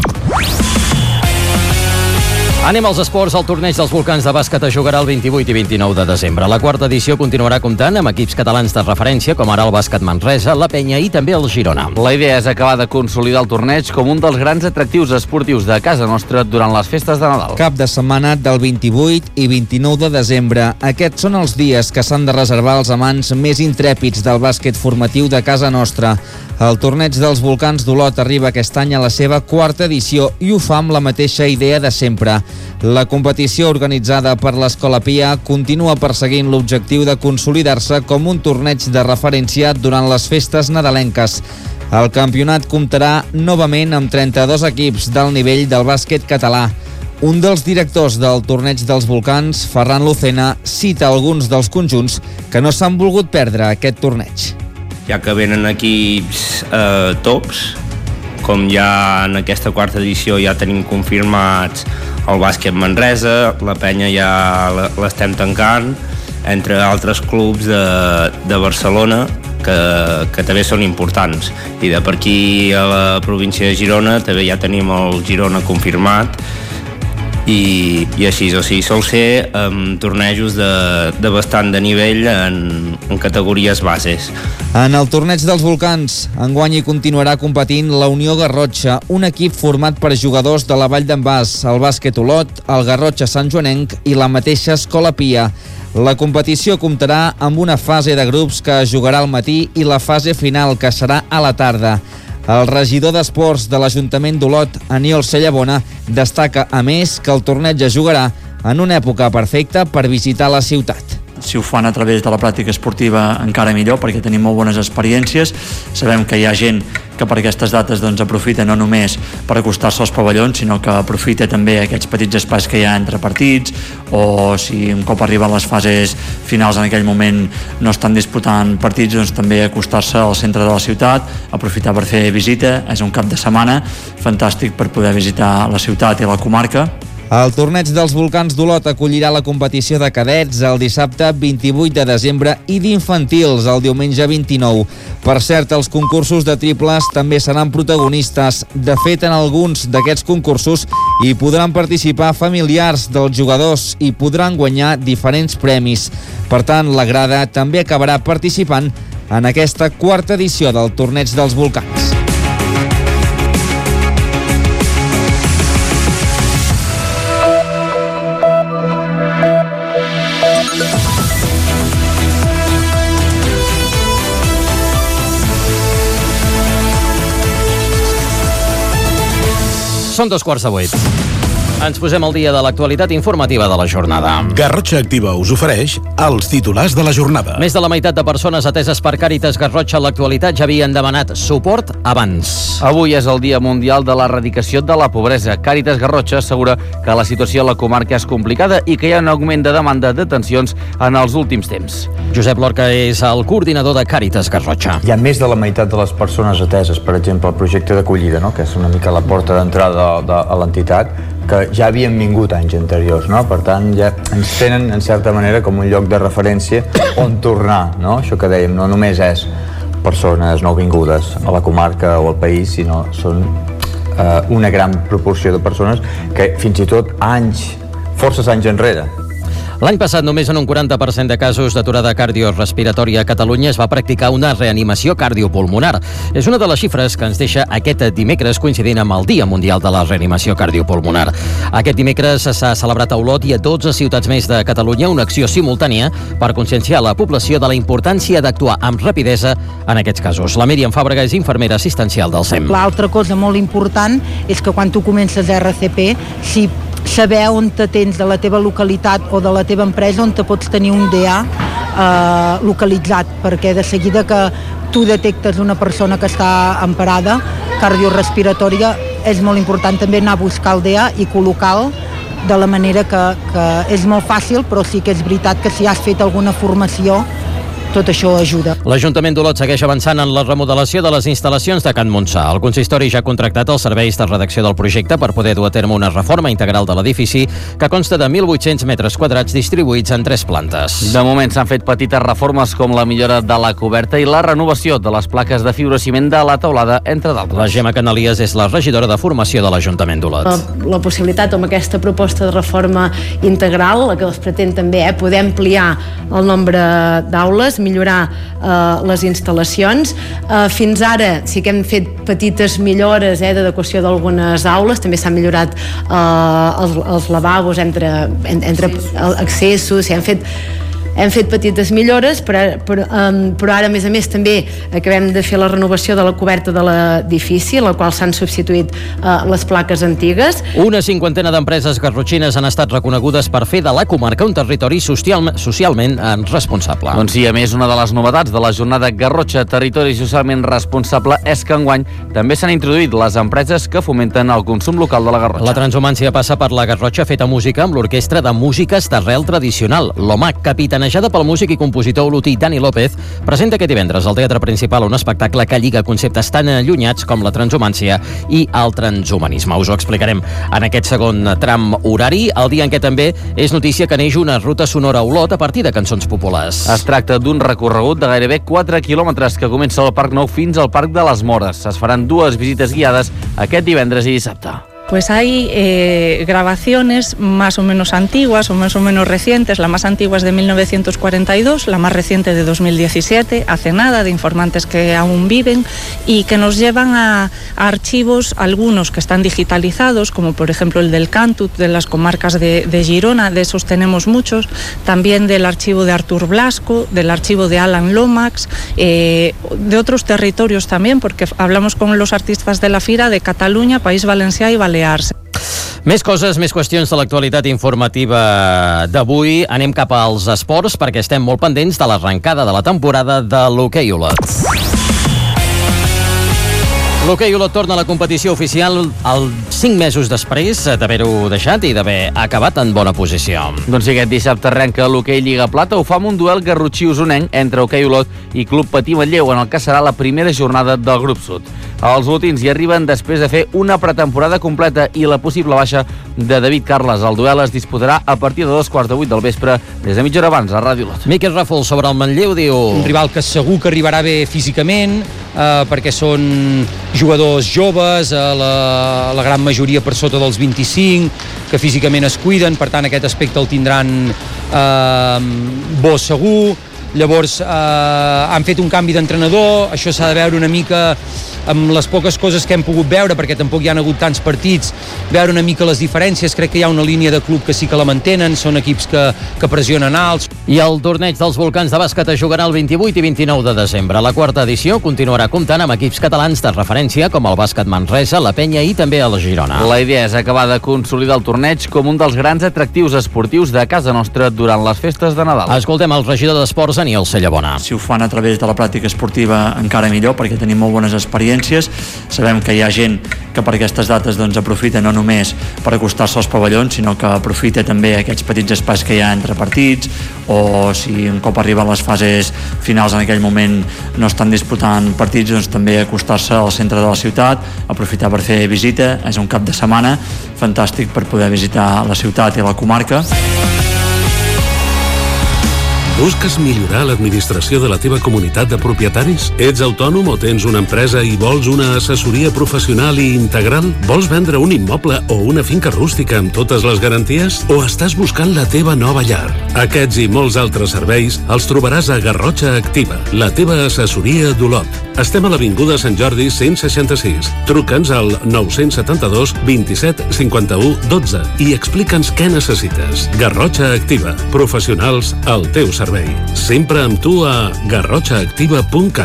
Anem als esports. El torneig dels volcans de bàsquet es jugarà el vint-i-vuit i vint-i-nou de desembre. La quarta edició continuarà comptant amb equips catalans de referència, com ara el bàsquet Manresa, la Penya i també el Girona. La idea és acabar de consolidar el torneig com un dels grans atractius esportius de casa nostra durant les festes de Nadal. Cap de setmana del vint-i-vuit i vint-i-nou de desembre. Aquests són els dies que s'han de reservar els amants més intrèpids del bàsquet formatiu de casa nostra. El torneig dels volcans d'Olot arriba aquest any a la seva quarta edició i ho fa amb la mateixa idea de sempre. La competició organitzada per l'Escola Pia continua perseguint l'objectiu de consolidar-se com un torneig de referència durant les festes nadalenques. El campionat comptarà novament amb trenta-dos equips del nivell del bàsquet català. Un dels directors del torneig dels volcans, Ferran Lucena, cita alguns dels conjunts que no s'han volgut perdre aquest torneig. Ja que venen equips eh, tops, com ja en aquesta quarta edició ja tenim confirmats el bàsquet Manresa, la Penya ja l'estem tancant, entre altres clubs de, de Barcelona que, que també són importants. I de per aquí a la província de Girona també ja tenim el Girona confirmat, i, i així, o sigui, sol ser um, tornejos de, de bastant de nivell en, en categories bases. En el torneig dels volcans, enguany hi continuarà competint la Unió Garrotxa, un equip format per jugadors de la Vall d'en Bas, el bàsquet Olot, el Garrotxa Sant Joanenc i la mateixa Escola Pia. La competició comptarà amb una fase de grups que es jugarà al matí i la fase final, que serà a la tarda. El regidor d'Esports de l'Ajuntament d'Olot, Aniol Cellabona, destaca, a més, que el torneig es jugarà en una època perfecta per visitar la ciutat. si ho fan a través de la pràctica esportiva encara millor, perquè tenim molt bones experiències. Sabem que hi ha gent que per aquestes dates doncs, aprofita no només per acostar-se als pavellons, sinó que aprofita també aquests petits espais que hi ha entre partits, o si un cop arriben les fases finals en aquell moment no estan disputant partits, doncs també acostar-se al centre de la ciutat, aprofitar per fer visita. És un cap de setmana fantàstic per poder visitar la ciutat i la comarca. El torneig dels volcans d'Olot acollirà la competició de cadets el dissabte vint-i-vuit de desembre i d'infantils el diumenge vint-i-nou. Per cert, els concursos de triples també seran protagonistes. De fet, en alguns d'aquests concursos hi podran participar familiars dels jugadors i podran guanyar diferents premis. Per tant, la grada també acabarà participant en aquesta quarta edició del torneig dels volcans. Són dos quarts de vuit. Ens posem al dia de l'actualitat informativa de la jornada. Garrotxa Activa us ofereix els titulars de la jornada. Més de la meitat de persones ateses per Càritas Garrotxa a l'actualitat ja havien demanat suport abans. Avui és el Dia Mundial de l'Erradicació de la Pobresa. Càritas Garrotxa assegura que la situació a la comarca és complicada i que hi ha un augment de demanda d'atencions en els últims temps. Josep Lorca és el coordinador de Càritas Garrotxa. Hi ha més de la meitat de les persones ateses, per exemple, el projecte d'acollida, no? Que és una mica la porta d'entrada de, de, a l'entitat, que ja havien vingut anys anteriors, no? Per tant, ja ens tenen, en certa manera, com un lloc de referència on tornar, no? Això que dèiem, no només és persones nouvingudes a la comarca o al país, sinó són eh, una gran proporció de persones que fins i tot anys, forces anys enrere, L'any passat, només en un quaranta per cent de casos d'aturada cardiorespiratòria a Catalunya es va practicar una reanimació cardiopulmonar. És una de les xifres que ens deixa aquest dimecres coincidint amb el Dia Mundial de la Reanimació Cardiopulmonar. Aquest dimecres s'ha celebrat a Olot i a dotze ciutats més de Catalunya una acció simultània per conscienciar la població de la importància d'actuar amb rapidesa en aquests casos. La Míriam Fàbrega és infermera assistencial del S E M. L'altra cosa molt important és que quan tu comences R C P, si saber on te tens de la teva localitat o de la teva empresa, on te pots tenir un D A eh, localitzat, perquè de seguida que tu detectes una persona que està emparada cardiorespiratòria, és molt important també anar a buscar el D A i col·locar-lo de la manera que, que és molt fàcil, però sí que és veritat que si has fet alguna formació tot això ajuda. L'Ajuntament d'Olot segueix avançant en la remodelació de les instal·lacions de Can Montsà. El consistori ja ha contractat els serveis de redacció del projecte per poder dur a terme una reforma integral de l'edifici que consta de mil vuit-cents metres quadrats distribuïts en tres plantes. De moment s'han fet petites reformes com la millora de la coberta i la renovació de les plaques de fibrociment de la teulada, entre d'altres. La Gemma Canalies és la regidora de formació de l'Ajuntament d'Olot. La, la possibilitat amb aquesta proposta de reforma integral, la que es pretén també, eh, poder ampliar el nombre d'aules, millorar eh, les instal·lacions. Eh, fins ara sí que hem fet petites millores eh, d'adequació d'algunes aules, també s'han millorat eh, els, els lavabos entre, entre accessos, s'hi han fet hem fet petites millores, però, però, um, però ara, a més a més, també acabem de fer la renovació de la coberta de l'edifici, en la qual s'han substituït uh, les plaques antigues. Una cinquantena d'empreses garrotxines han estat reconegudes per fer de la comarca un territori social, socialment responsable. Doncs sí, a més, una de les novetats de la jornada Garrotxa Territori Socialment Responsable és que enguany també s'han introduït les empreses que fomenten el consum local de la Garrotxa. La transhumància passa per la Garrotxa feta música amb l'orquestra de músiques d'arrel tradicional. L'O M A C, capitanejada pel músic i compositor olotí Dani López, presenta aquest divendres al Teatre Principal un espectacle que lliga conceptes tan allunyats com la transhumància i el transhumanisme. Us ho explicarem en aquest segon tram horari, el dia en què també és notícia que neix una ruta sonora a Olot a partir de cançons populars. Es tracta d'un recorregut de gairebé quatre quilòmetres que comença al Parc Nou fins al Parc de les Mores. Es faran dues visites guiades aquest divendres i dissabte. Pues hay eh, grabaciones más o menos antiguas o más o menos recientes. La más antigua es de mil novecientos cuarenta y dos, la más reciente de dos mil diecisiete, hace nada, de informantes que aún viven y que nos llevan a, a archivos, algunos que están digitalizados, como por ejemplo el del Cantut, de las comarcas de, de Girona, de esos tenemos muchos, también del archivo de Artur Blasco, del archivo de Alan Lomax, eh, de otros territorios también, porque hablamos con los artistas de la Fira de Cataluña, País Valencià y Balears. Més coses, més qüestions de l'actualitat informativa d'avui. Anem cap als esports perquè estem molt pendents de l'arrencada de la temporada de l'hoquei Olot. L'hoquei Olot torna a la competició oficial el cinc mesos després d'haver-ho deixat i d'haver acabat en bona posició. Doncs sí, aquest dissabte arrenca l'hoquei Lliga Plata. Ho fa amb un duel garrotxí-usonenc entre hoquei Olot i Club Patí Manlleu, en el que serà la primera jornada del grup sud. Els olotins hi arriben després de fer una pretemporada completa i la possible baixa de David Carles. El duel es disputarà a partir de dos quarts de vuit del vespre, des de mitja hora abans, a Ràdio Olot. Miquel Ràfol, sobre el Manlleu, diu... Un rival que segur que arribarà bé físicament, eh, perquè són jugadors joves, eh, la, la gran majoria per sota dels vint-i-cinc, que físicament es cuiden, per tant aquest aspecte el tindran eh, bo segur. Llavors eh, han fet un canvi d'entrenador, això s'ha de veure una mica amb les poques coses que hem pogut veure, perquè tampoc hi ha hagut tants partits, veure una mica les diferències. Crec que hi ha una línia de club que sí que la mantenen, són equips que, que pressionen alts. I el torneig dels volcans de bàsquet es jugarà el vint-i-vuit i vint-i-nou de desembre. La quarta edició continuarà comptant amb equips catalans de referència com el Bàsquet Manresa, la Penya i també el Girona. La idea és acabar de consolidar el torneig com un dels grans atractius esportius de casa nostra durant les festes de Nadal. Escoltem el regidor d'Esports, Aniol Cellabona. Si ho fan a través de la pràctica esportiva encara millor, perquè tenim molt bones experiències. Sabem que hi ha gent que per aquestes dates doncs, aprofita no només per acostar-se als pavellons, sinó que aprofita també aquests petits espais que hi ha entre partits, o si un cop arriben les fases finals en aquell moment no estan disputant partits, doncs també acostar-se al centre de la ciutat, aprofitar per fer visita. És un cap de setmana fantàstic per poder visitar la ciutat i la comarca. Busques millorar l'administració de la teva comunitat de propietaris? Ets autònom o tens una empresa i vols una assessoria professional i integral? Vols vendre un immoble o una finca rústica amb totes les garanties? O estàs buscant la teva nova llar? Aquests i molts altres serveis els trobaràs a Garrotxa Activa, la teva assessoria d'Olot. Estem a l'Avinguda Sant Jordi cent seixanta-sis. Truca'ns al nou set dos, vint-i-set, cinquanta-u, dotze i explica'ns què necessites. Garrotxa Activa, professionals al teu servei. Sempre amb tu a garrotxa activa punt cat.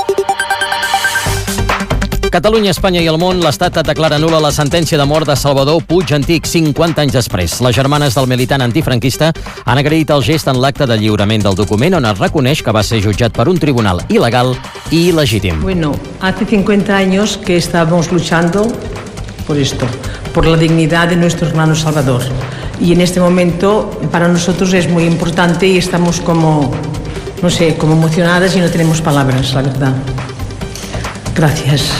Catalunya, Espanya i el món, l'Estat declara nul·la la sentència de mort de Salvador Puig Antic cinquanta anys després. Les germanes del militant antifranquista han agraït el gest en l'acte de lliurament del document on es reconeix que va ser jutjat per un tribunal il·legal i il·legítim. Bueno, hace cincuenta años que estábamos luchando por esto, por la dignidad de nuestro hermano Salvador. Y en este momento para nosotros es muy importante y estamos como, no sé, como emocionadas y no tenemos palabras, la verdad. Gracias.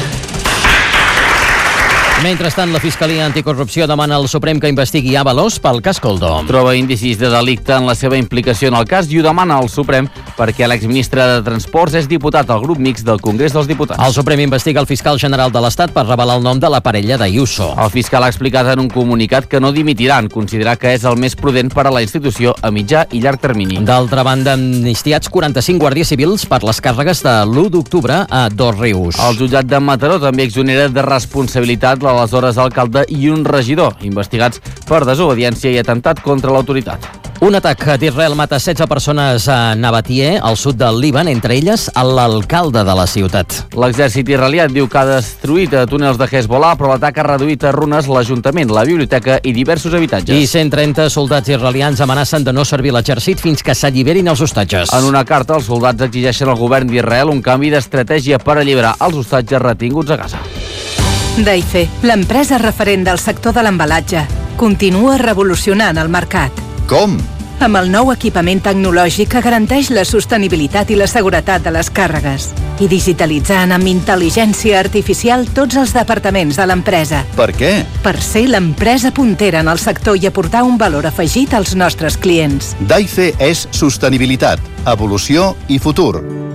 Mentrestant, la Fiscalia Anticorrupció demana al Suprem que investigui Ábalos pel cas Coldo. Troba indicis de delicte en la seva implicació en el cas i ho demana al Suprem perquè l'exministre de Transports és diputat al grup mixt del Congrés dels Diputats. El Suprem investiga el fiscal general de l'Estat per revelar el nom de la parella d'Ayuso. El fiscal ha explicat en un comunicat que no dimitiran, considerar que és el més prudent per a la institució a mitjà i llarg termini. D'altra banda, amnistiats quaranta-cinc guàrdies civils per les càrregues de l'u d'octubre a Dosrius. El jutjat de Mataró també exonera de responsabilitat l'aleshores alcalde i un regidor, investigats per desobediència i atemptat contra l'autoritat. Un atac d'Israel mata setze persones a Nabatieh, al sud del Líban, entre elles l'alcalde de la ciutat. L'exèrcit israelià diu que ha destruït túnels de Hezbollah, però l'atac ha reduït a runes l'Ajuntament, la biblioteca i diversos habitatges. I cent trenta soldats israelians amenacen de no servir l'exèrcit fins que s'alliberin els hostatges. En una carta, els soldats exigeixen al govern d'Israel un canvi d'estratègia per alliberar els hostatges retinguts a Gaza. Daife, l'empresa referent del sector de l'embalatge, continua revolucionant el mercat. Com? Amb el nou equipament tecnològic que garanteix la sostenibilitat i la seguretat de les càrregues i digitalitzant amb intel·ligència artificial tots els departaments de l'empresa. Per què? Per ser l'empresa puntera en el sector i aportar un valor afegit als nostres clients. Daife és sostenibilitat, evolució i futur.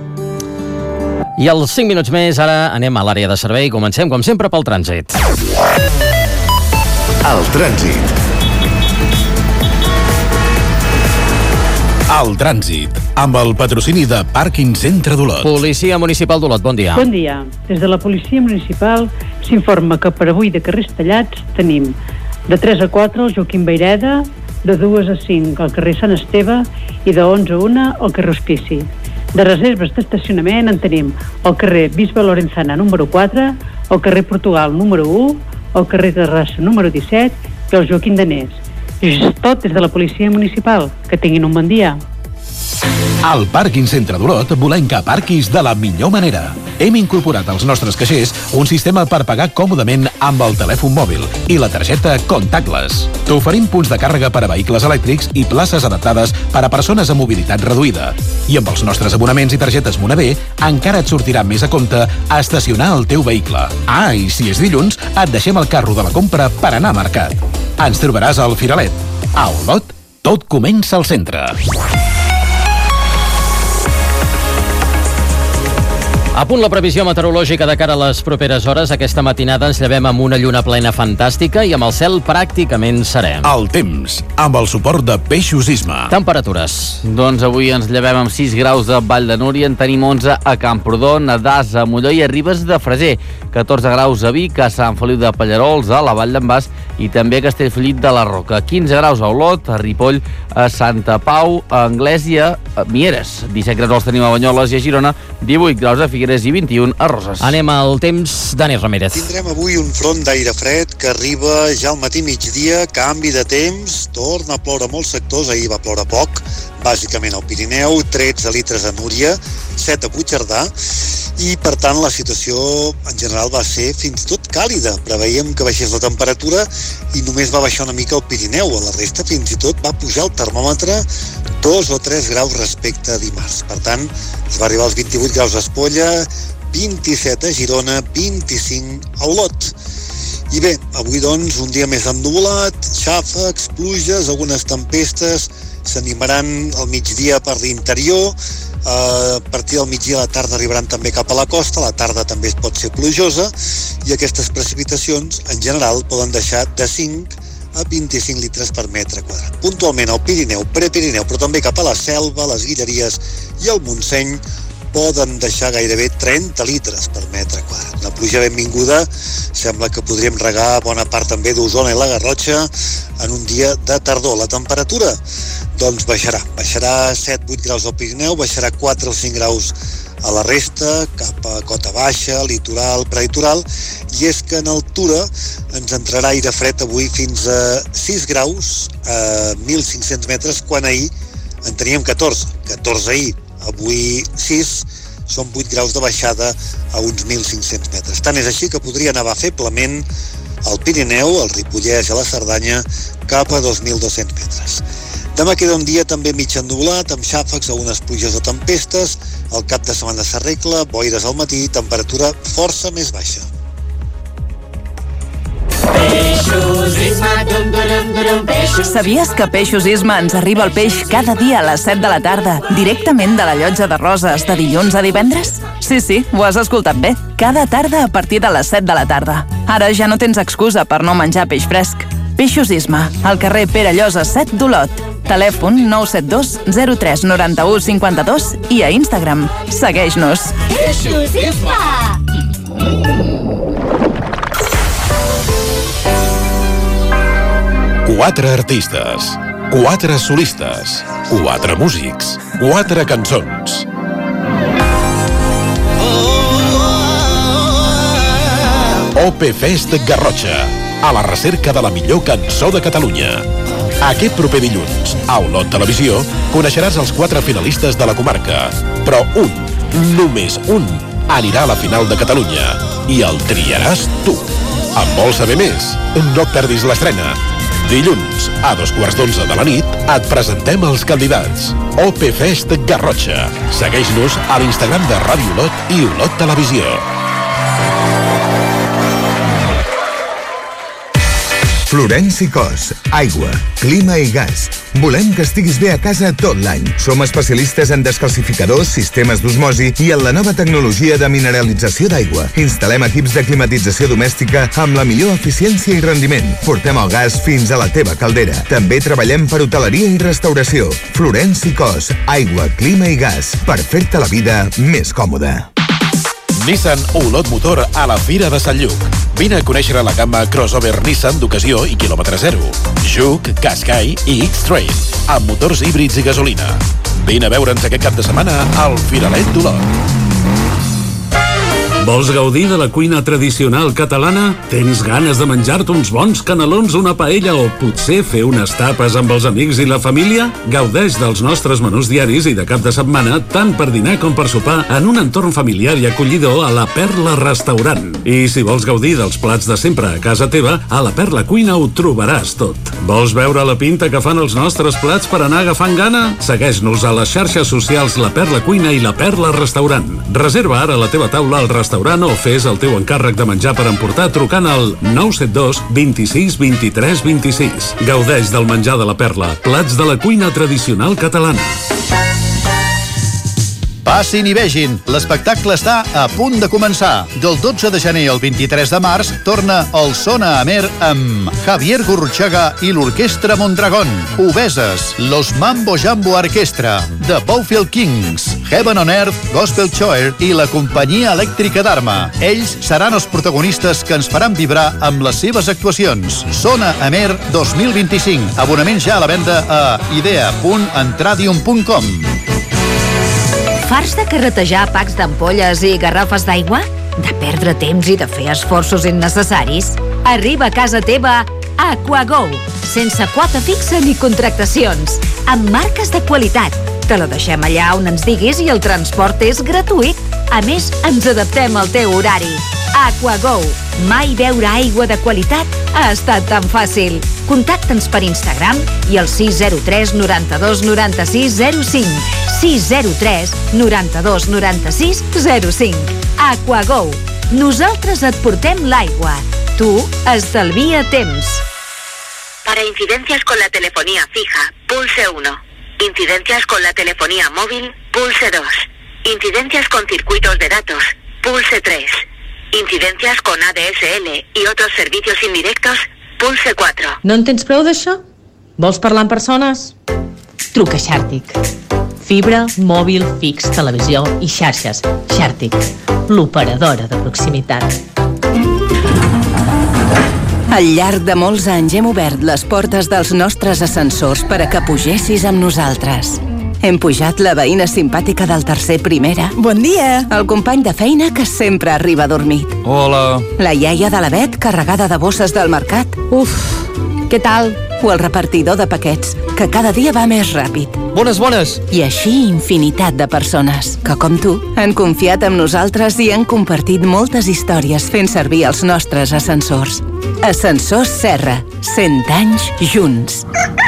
I als cinc minuts més, ara anem a l'àrea de servei. Comencem, com sempre, pel trànsit. El trànsit. El trànsit, amb el patrocini de Pàrquing Centre d'Olot. Policia Municipal d'Olot, bon dia. Bon dia. Des de la Policia Municipal s'informa que per avui de carrers tallats tenim de tres a quatre el Joaquim Vayreda, de dues a cinc al carrer Sant Esteve i de onze a una al carrer Hospici. De reserves d'estacionament en tenim al carrer Bisbe Lorenzana número quatre, al carrer Portugal número u, al carrer Terrassa número disset i i el Joaquim Danés. I tot des de la Policia Municipal. Que tinguin un bon dia. Al Pàrquing Centre d'Olot volem que aparquis de la millor manera. Hem incorporat als nostres caixers un sistema per pagar còmodament amb el telèfon mòbil i la targeta contactless. T'oferim punts de càrrega per a vehicles elèctrics i places adaptades per a persones amb mobilitat reduïda. I amb els nostres abonaments i targetes Monavé encara et sortirà més a compte estacionar el teu vehicle. Ah, i si és dilluns, et deixem el carro de la compra per anar a mercat. Ens trobaràs al Firalet. A Olot, tot comença al centre. A punt la previsió meteorològica de cara a les properes hores. Aquesta matinada ens llevem amb una lluna plena fantàstica i amb el cel pràcticament serè. El temps, amb el suport de Peixos Isma. Temperatures. Doncs avui ens llevem amb sis graus a Vall de Núria, en tenim onze a Camprodon, a Das, a Molló i a Ribes de Freser, catorze graus a Vic, a Sant Feliu de Pallerols, a la Vall d'en Bas i també a Castellfollit de la Roca, quinze graus a Olot, a Ripoll, a Santa Pau, a Anglès i a Mieres, disset graus els tenim a Banyoles i a Girona, divuit graus a Figueres i vint-i-un a Roses. Anem al temps, Dani Ramírez. Tindrem avui un front d'aire fred que arriba ja al matí migdia, canvi de temps, torna a ploure a molts sectors, ahir va ploure poc, bàsicament al Pirineu, tretze litres a Núria, set a Puigcerdà, i per tant la situació en general va ser fins i tot càlida. Preveiem que baixés la temperatura i només va baixar una mica al Pirineu, a la resta fins i tot va pujar el termòmetre dos o tres graus respecte a dimarts. Per tant, es va arribar als vint-i-vuit graus a Espolla, vint-i-set a Girona, vint-i-cinc a Olot. I bé, avui doncs un dia més ennuvolat, xàfecs, pluges, algunes tempestes, s'animaran al migdia per l'interior, a partir del migdia a la tarda arribaran també cap a la costa, la tarda també es pot ser plujosa i aquestes precipitacions en general poden deixar de cinc a vint-i-cinc litres per metre quadrat. Puntualment al Pirineu, Prepirineu, però també cap a la Selva, les Guilleries i el Montseny poden deixar gairebé trenta litres per metre quadrat. Una pluja benvinguda, sembla que podríem regar bona part també d'Osona i la Garrotxa en un dia de tardor. La temperatura, doncs baixarà, baixarà set a vuit graus al Pirineu, baixarà quatre o cinc graus a la resta, cap a Cota Baixa, litoral, prelitoral, i és que en altura ens entrarà aire fred avui fins a sis graus a mil cinc-cents metres, quan ahir en teníem catorze, catorze ahir, avui sis, són vuit graus de baixada a uns mil cinc-cents metres. Tant és així que podria nevar feblement al Pirineu, al Ripollès i a la Cerdanya cap a dos mil dos-cents metres. Demà queda un dia també mig ennuvolat, amb xàfecs, algunes pluges o tempestes. El cap de setmana s'arregla, boires al matí, temperatura força més baixa. Peixos Isma, dum, durum, durum, peixos. Sabies que Peixos Isma ens arriba el peix cada dia a les set de la tarda, directament de la Llotja de Roses, de dilluns a divendres? Sí, sí, ho has escoltat bé. Cada tarda a partir de les set de la tarda. Ara ja no tens excusa per no menjar peix fresc. Peixos Isma, al carrer Pere Llosa set d'Olot. Telèfon nou set dos zero tres nou u cinc dos i a Instagram. Segueix-nos. Peixos Isma! Quatre artistes, quatre solistes, quatre músics, quatre cançons. O P Fest Garrotxa, a la recerca de la millor cançó de Catalunya. Aquest proper dilluns, a Olot Televisió, coneixeràs els quatre finalistes de la comarca, però un, només un, anirà a la final de Catalunya i el triaràs tu. En vols saber més? No et perdis l'estrena. Dilluns, a dos quarts d'onze de la nit, et presentem els candidats. O P Fest Garrotxa. Segueix-nos a l'Instagram de Ràdio Olot i Olot Televisió. Florenci Cos, aigua, clima i gas. Volem que estiguis bé a casa tot l'any. Som especialistes en descalcificadors, sistemes d'osmosi i en la nova tecnologia de mineralització d'aigua. Instal·lem equips de climatització domèstica amb la millor eficiència i rendiment. Portem el gas fins a la teva caldera. També treballem per hoteleria i restauració. Florenci Cos, aigua, clima i gas. Per fer-te la vida més còmoda. Nissan Olot Motor a la Fira de Sant Lluc. Vine a conèixer la gamma crossover Nissan d'ocasió i quilòmetre zero. Juke, Qashqai i X-Trail, amb motors híbrids i gasolina. Vine a veure'ns aquest cap de setmana al Firalet d'Olot. Vols gaudir de la cuina tradicional catalana? Tens ganes de menjar-te uns bons canelons, una paella o potser fer unes tapes amb els amics i la família? Gaudeix dels nostres menús diaris i de cap de setmana, tant per dinar com per sopar, en un entorn familiar i acollidor a la Perla Restaurant. I si vols gaudir dels plats de sempre a casa teva, a la Perla Cuina ho trobaràs tot. Vols veure la pinta que fan els nostres plats per anar agafant gana? Segueix-nos a les xarxes socials La Perla Cuina i La Perla Restaurant. Reserva ara la teva taula al restaurant o fes el teu encàrrec de menjar per emportar trucant al nou set dos vint-i-sis vint-i-tres vint-i-sis. Gaudeix del menjar de la Perla, plats de la cuina tradicional catalana. Passin i vegin, l'espectacle està a punt de començar. Del dotze de gener al vint-i-tres de març torna el Sona Amer amb Javier Gurruchaga i l'Orquestra Mondragón, Obeses, Los Mambo Jambo Orquestra, The Bowfield Kings, Heaven on Earth, Gospel Choir i la Companyia Elèctrica d'Arma. Ells seran els protagonistes que ens faran vibrar amb les seves actuacions. Sona Amer dos mil vint-i-cinc. Abonaments ja a la venda a idea punt entradium punt com. Farts de carretejar packs d'ampolles i garrafes d'aigua? De perdre temps i de fer esforços innecessaris? Arriba a casa teva Aquago, sense quota fixa ni contractacions, amb marques de qualitat. Te la deixem allà on ens diguis i el transport és gratuït. A més, ens adaptem al teu horari. Aquago, mai beure aigua de qualitat ha estat tan fàcil. Contacta'ns per Instagram i al sis zero tres noranta-dos noranta-sis zero cinc. sis zero tres noranta-dos noranta-sis zero cinc. Aquago, nosaltres et portem l'aigua. Tu estalvia temps. Para incidencias con la telefonía fija, pulse uno. Incidencias con la telefonía móvil, pulse dos. Incidencias con circuitos de datos, pulse tres. Incidencias con A D S L y otros servicios indirectos, pulse cuatro. No en tens prou d'això? Vols parlar amb persones? Truca Xàrtic. Fibra, mòbil, fix, televisió i xarxes. Xàrtic, l'operadora de proximitat. Al llarg de molts anys hem obert les portes dels nostres ascensors per a que pugessis amb nosaltres. Hem pujat la veïna simpàtica del tercer primera. Bon dia! El company de feina que sempre arriba dormit. Hola! La iaia de la Bet carregada de bosses del mercat. Uf, què tal? O el repartidor de paquets, que cada dia va més ràpid. Bones, bones! I així infinitat de persones que, com tu, han confiat en nosaltres i han compartit moltes històries fent servir els nostres ascensors. Ascensors Serra, cent anys junts.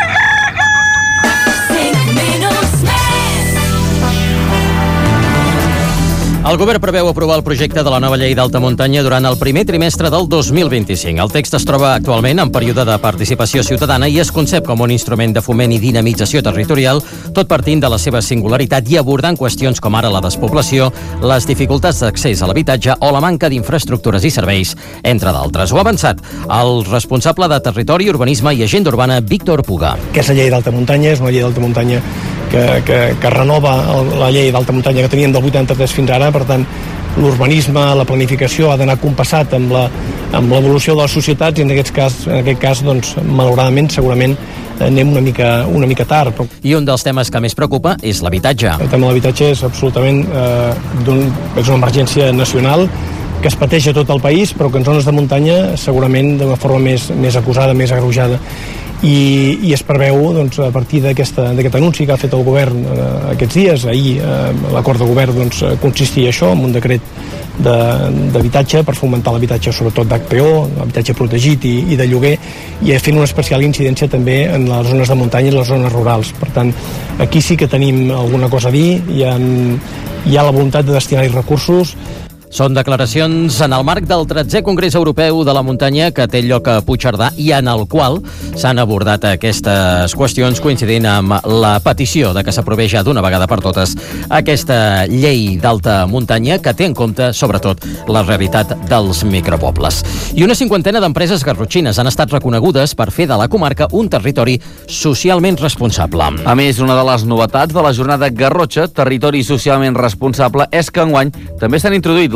El govern preveu aprovar el projecte de la nova llei d'alta muntanya durant el primer trimestre del dos mil vint-i-cinc. El text es troba actualment en període de participació ciutadana i es concep com un instrument de foment i dinamització territorial, tot partint de la seva singularitat i abordant qüestions com ara la despoblació, les dificultats d'accés a l'habitatge o la manca d'infraestructures i serveis, entre d'altres. Ho ha avançat el responsable de Territori, Urbanisme i Agenda Urbana, Víctor Puga. Aquesta llei d'alta muntanya és una llei d'alta muntanya que, que, que renova la llei d'alta muntanya que teníem del vuitanta-tres fins ara. Per tant, l'urbanisme, la planificació ha d'anar compassat amb la, amb l'evolució de les societats i en aquest cas, en aquest cas doncs, malauradament, segurament anem una mica, una mica tard. I un dels temes que més preocupa és l'habitatge. El tema de l'habitatge és absolutament eh, és una emergència nacional que es pateix a tot el país, però que en zones de muntanya segurament d'una forma més, més acusada, més agreujada. I, i es preveu doncs, a partir d'aquest anunci que ha fet el govern eh, aquests dies, ahir eh, l'acord de govern doncs, consistia això, en un decret d'habitatge per fomentar l'habitatge sobretot d'H P O, l'habitatge protegit i, i de lloguer, i fent una especial incidència també en les zones de muntanya i les zones rurals. Per tant, aquí sí que tenim alguna cosa a dir, hi ha, hi ha la voluntat de destinar-hi recursos. Són declaracions en el marc del tretzè Congrés Europeu de la Muntanya que té lloc a Puigcerdà i en el qual s'han abordat aquestes qüestions coincidint amb la petició de que s'aprovés ja d'una vegada per totes aquesta llei d'alta muntanya que té en compte, sobretot, la realitat dels micropobles. I una cinquantena d'empreses garrotxines han estat reconegudes per fer de la comarca un territori socialment responsable. A més, una de les novetats de la jornada Garrotxa, territori socialment responsable, és que enguany també s'han introduït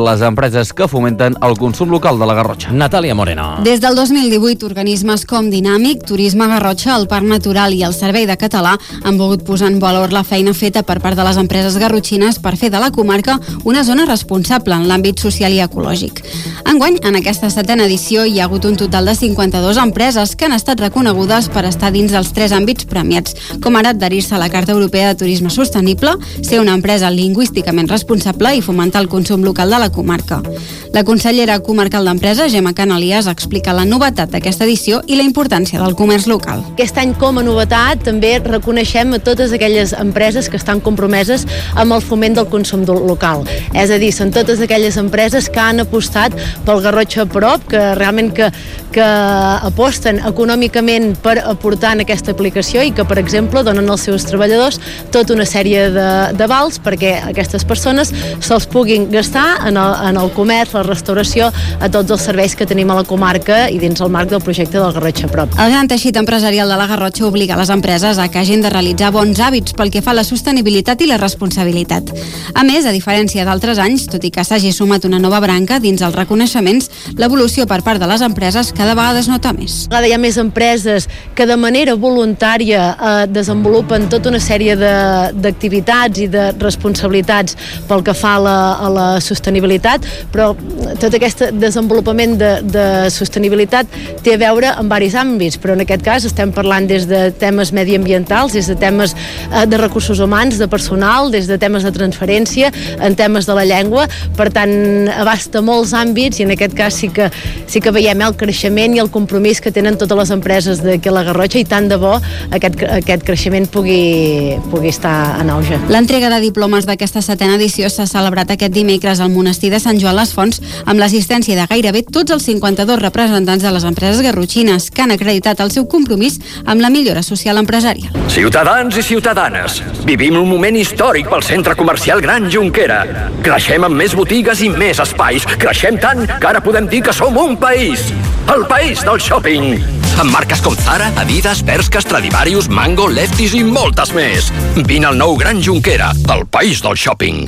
les empreses que fomenten el consum local de la Garrotxa. Natàlia Moreno. Des del dos mil divuit, organismes com Dinàmic, Turisme Garrotxa, el Parc Natural i el Servei de Català han volgut posar en valor la feina feta per part de les empreses garrotxines per fer de la comarca una zona responsable en l'àmbit social i ecològic. Enguany, en aquesta setena edició, hi ha hagut un total de cinquanta-dues empreses que han estat reconegudes per estar dins dels tres àmbits premiats, com ara adherir-se a la Carta Europea de Turisme Sostenible, ser una empresa lingüísticament responsable i fomentar el consum local de la comarca. La consellera comarcal d'Empresa, Gemma Canalias, explica la novetat d'aquesta edició i la importància del comerç local. Aquest any, com a novetat, també reconeixem a totes aquelles empreses que estan compromeses amb el foment del consum local. És a dir, són totes aquelles empreses que han apostat pel Garrotxa a prop, que realment que, que aposten econòmicament per aportar en aquesta aplicació i que, per exemple, donen als seus treballadors tota una sèrie de, de vals perquè aquestes persones se'ls puguin gastar en el, en el comerç, la restauració, a tots els serveis que tenim a la comarca i dins el marc del projecte del Garrotxa a prop. El gran teixit empresarial de la Garrotxa obliga les empreses a que hagin de realitzar bons hàbits pel que fa a la sostenibilitat i la responsabilitat. A més, a diferència d'altres anys, tot i que s'hagi sumat una nova branca dins els reconeixements, l'evolució per part de les empreses cada vegada es nota més. Cada vegada hi ha més empreses que de manera voluntària eh, desenvolupen tota una sèrie d'activitats i de responsabilitats pel que fa a la, a la sostenibilitat, però tot aquest desenvolupament de, de sostenibilitat té a veure en diversos àmbits, però en aquest cas estem parlant des de temes mediambientals, des de temes eh, de recursos humans, de personal, des de temes de transferència, en temes de la llengua, per tant abasta molts àmbits i en aquest cas sí que, sí que veiem el creixement i el compromís que tenen totes les empreses d'aquí a la Garrotxa i tant de bo aquest, aquest creixement pugui, pugui estar en auge. L'entrega de diplomes d'aquesta setena edició s'ha celebrat aquest dimecres al monestir de Sant Joan les Fonts amb l'assistència de gairebé tots els cinquanta-dos representants de les empreses garrotxines que han acreditat el seu compromís amb la millora social empresarial. Ciutadans i ciutadanes, vivim un moment històric pel centre comercial Gran Jonquera. Creixem amb més botigues i més espais. Creixem tant que ara podem dir que som un país. El país del shopping. Amb marques com Zara, Adidas, Bershka, Stradivarius, Mango, Lefties i moltes més. Vine al nou Gran Jonquera, el país del shopping.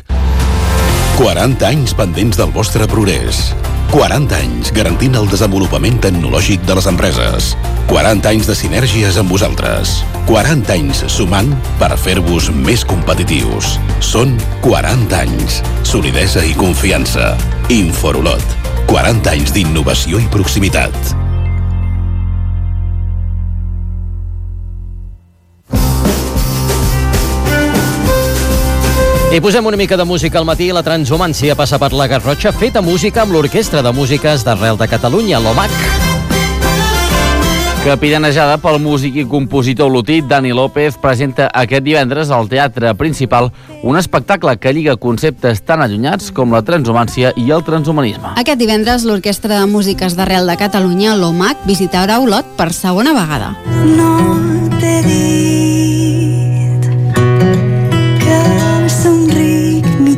quaranta anys pendents del vostre progrés. quaranta anys garantint el desenvolupament tecnològic de les empreses. quaranta anys de sinergies amb vosaltres. quaranta anys sumant per fer-vos més competitius. Són quaranta anys. Solidesa i confiança. Inforolot. quaranta anys d'innovació i proximitat. I posem una mica de música al matí. La transhumància passa per la Garrotxa, feta música amb l'Orquestra de Músiques d'Arrel de Catalunya, l'O M A C. Capitanejada pel músic i compositor olotí Dani López, presenta aquest divendres al Teatre Principal un espectacle que lliga conceptes tan allunyats com la transhumància i el transhumanisme. Aquest divendres l'Orquestra de Músiques d'Arrel de Catalunya, l'O M A C, visitarà Olot per segona vegada. No t'he dit que somric mig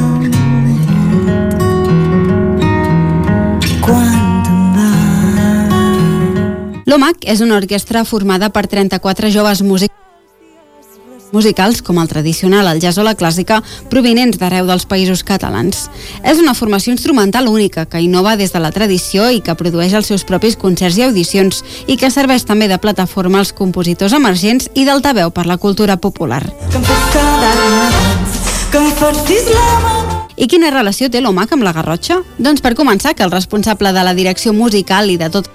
L'O M A C és una orquestra formada per trenta-quatre joves músics musicals, com el tradicional, el jazz o la clàssica, provinents d'arreu dels països catalans. És una formació instrumental única que innova des de la tradició i que produeix els seus propis concerts i audicions i que serveix també de plataforma als compositors emergents i d'altaveu per la cultura popular. I quina relació té l'O M A C amb la Garrotxa? Doncs per començar, que el responsable de la direcció musical i de tot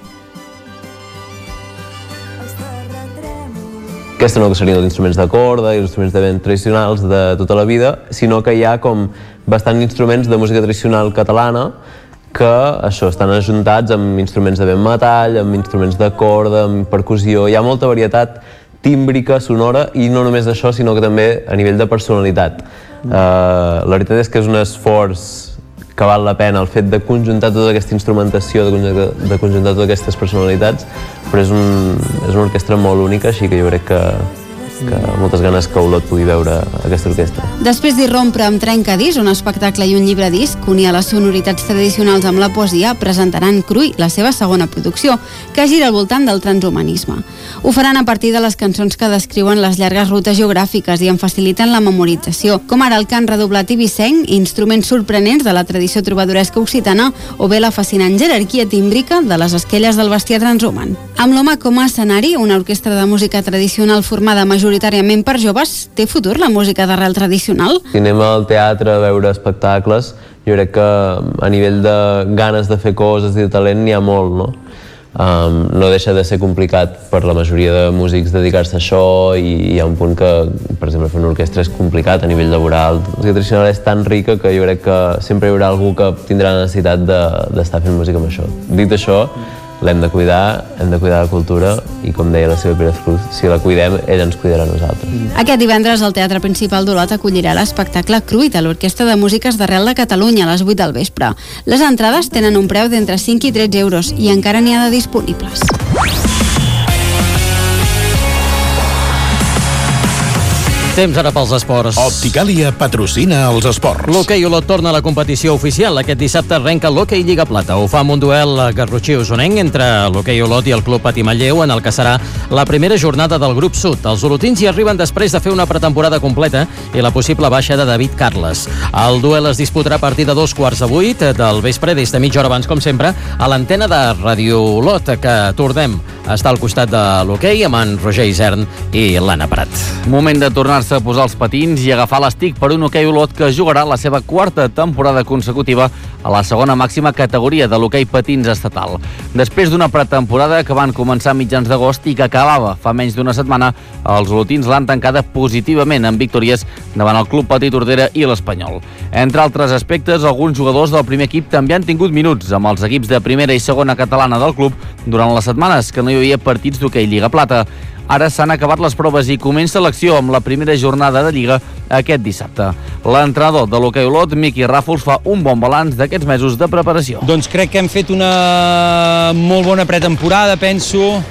Aquesta no serien els instruments de corda i els instruments de vent tradicionals de tota la vida, sinó que hi ha com bastant instruments de música tradicional catalana que això estan ajuntats amb instruments de vent metall, amb instruments de corda, amb percussió. Hi ha molta varietat tímbrica, sonora, i no només això, sinó que també a nivell de personalitat. Uh, la veritat és que és un esforç que val la pena el fet de conjuntar tota aquesta instrumentació, de conjuntar, de conjuntar totes aquestes personalitats, però és, un, és una orquestra molt única, així que jo crec que, que moltes ganes que Olot pugui veure aquesta orquestra. Després d'irrompre amb Trencadís, un espectacle i un llibre disc que unia les sonoritats tradicionals amb la poesia, presentaran Cruy, la seva segona producció, que gira al voltant del transhumanisme. Ho faran a partir de les cançons que descriuen les llargues rutes geogràfiques i en faciliten la memorització, com ara el cant redoblat ibisenc, instruments sorprenents de la tradició trobadoresca occitana o bé la fascinant jerarquia tímbrica de les esquelles del bestiar transhuman. Amb l'home com a escenari, una orquestra de música tradicional formada majoritàriament per joves, té futur la música d'arrel tradicional? Si anem al teatre a veure espectacles, jo crec que a nivell de ganes de fer coses i de talent n'hi ha molt, no? Um, no deixa de ser complicat per la majoria de músics dedicar-se a això i hi ha un punt que, per exemple, fer una orquestra és complicat a nivell laboral. La música tradicional és tan rica que jo crec que sempre hi haurà algú que tindrà la necessitat d'estar fent música amb això. Dit això, l'hem de cuidar, hem de cuidar la cultura i, com deia la Silvia Pérez Cruz, si la cuidem, ella ens cuidarà a nosaltres. Aquest divendres el Teatre Principal d'Olot acollirà l'espectacle Cruy de l'Orquestra de Músiques d'Arrel de Catalunya a les vuit del vespre. Les entrades tenen un preu d'entre cinc i tretze euros i encara n'hi ha de disponibles. Temps ara pels esports. Opticàlia patrocina els esports. L'hoquei Olot torna a la competició oficial. Aquest dissabte arrenca l'hoquei Lliga Plata. Ho fa amb un duel garrotxí-usonenc entre l'hoquei Olot i el Club Patí Manlleu, en el que serà la primera jornada del grup sud. Els olotins hi arriben després de fer una pretemporada completa i la possible baixa de David Carles. El duel es disputarà a partir de dos quarts de vuit del vespre, des de mitja hora abans, com sempre, a l'antena de Ràdio Olot, que tornem a estar al costat de l'hoquei amb en Roger Isern i l'Anna Prat. Moment de tornar-se a posar els patins i agafar l'estic per un hoquei Olot que jugarà la seva quarta temporada consecutiva a la segona màxima categoria de l'hoquei patins estatal. Després d'una pretemporada que van començar a mitjans d'agost i que acabava fa menys d'una setmana, els olotins l'han tancada positivament amb victòries davant el Club Patí Tordera i l'Espanyol. Entre altres aspectes, alguns jugadors del primer equip també han tingut minuts amb els equips de primera i segona catalana del club durant les setmanes que no hi havia partits d'hoquei Lliga Plata. Ara s'han acabat les proves i comença l'acció amb la primera jornada de Lliga aquest dissabte. L'entrenador de l'hoquei Olot, Miqui Ràfols, fa un bon balanç d'aquests mesos de preparació. Doncs crec que hem fet una molt bona pretemporada, penso,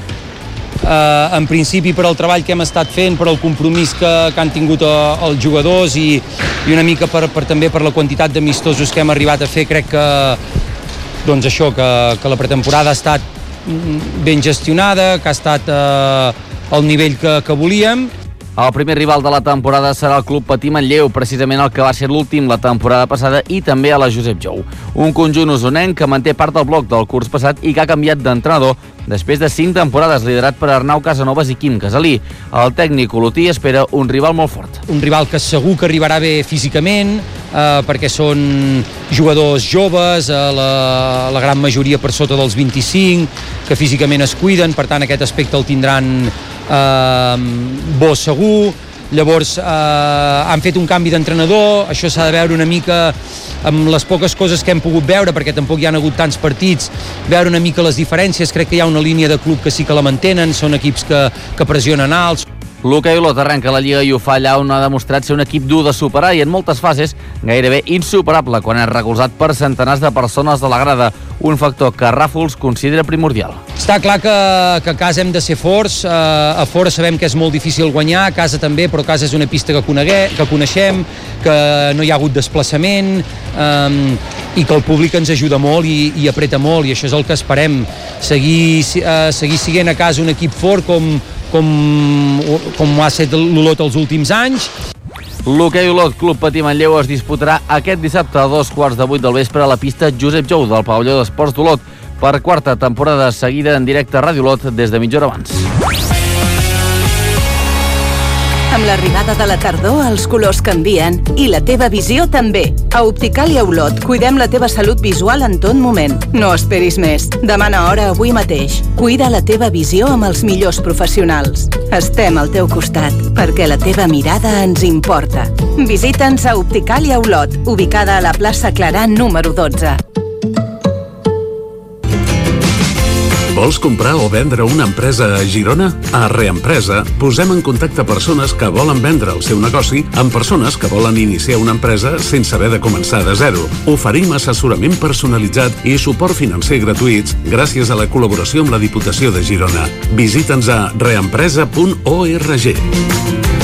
eh, en principi per al treball que hem estat fent, per al compromís que, que han tingut eh, els jugadors i, i una mica per, per, també per la quantitat d'amistosos que hem arribat a fer. Crec que, doncs això, que, que la pretemporada ha estat ben gestionada, que ha estat eh, al nivell que, que volíem. El primer rival de la temporada serà el Club Patí Manlleu, precisament el que va ser l'últim la temporada passada, i també a la Josep Jou. Un conjunt usonenc que manté part del bloc del curs passat i que ha canviat d'entrenador després de cinc temporades, liderat per Arnau Casanovas i Quim Casalí. El tècnic olotí espera un rival molt fort. Un rival que segur que arribarà bé físicament, eh, perquè són jugadors joves, eh, la, la gran majoria per sota dels vint-i-cinc, que físicament es cuiden, per tant aquest aspecte el tindran eh, bo segur. Llavors eh, han fet un canvi d'entrenador, això s'ha de veure una mica amb les poques coses que hem pogut veure, perquè tampoc hi ha hagut tants partits, veure una mica les diferències. Crec que hi ha una línia de club que sí que la mantenen, són equips que, que pressionen alts. L'hoquei Olot arrenca la Lliga i ho fa allà on ha demostrat ser un equip dur de superar i en moltes fases gairebé insuperable quan és recolzat per centenars de persones de la grada, un factor que Ràfols considera primordial. Està clar que, que a casa hem de ser forts, eh, a fora sabem que és molt difícil guanyar, a casa també, però a casa és una pista que, conegué, que coneixem, que no hi ha hagut desplaçament eh, i que el públic ens ajuda molt i, i apreta molt, i això és el que esperem, seguir, eh, seguir siguent a casa un equip fort com com, com ha estat l'Olot els últims anys. L'hoquei Olot Club Patí Manlleu es disputarà aquest dissabte a dos quarts de vuit del vespre a la pista Josep Jou del pavelló d'esports d'Olot per quarta temporada seguida en directe a Ràdio Olot des de mitja hora abans. Amb l'arribada de la tardor, els colors canvien i la teva visió també. A Opticàlia Olot cuidem la teva salut visual en tot moment. No esperis més. Demana hora avui mateix. Cuida la teva visió amb els millors professionals. Estem al teu costat perquè la teva mirada ens importa. Visita'ns a Opticàlia Olot, ubicada a la plaça Clarà número dotze. Vols comprar o vendre una empresa a Girona? A Reempresa posem en contacte persones que volen vendre el seu negoci amb persones que volen iniciar una empresa sense haver de començar de zero. Oferim assessorament personalitzat i suport financer gratuïts gràcies a la col·laboració amb la Diputació de Girona. Visita'ns a reempresa punt org.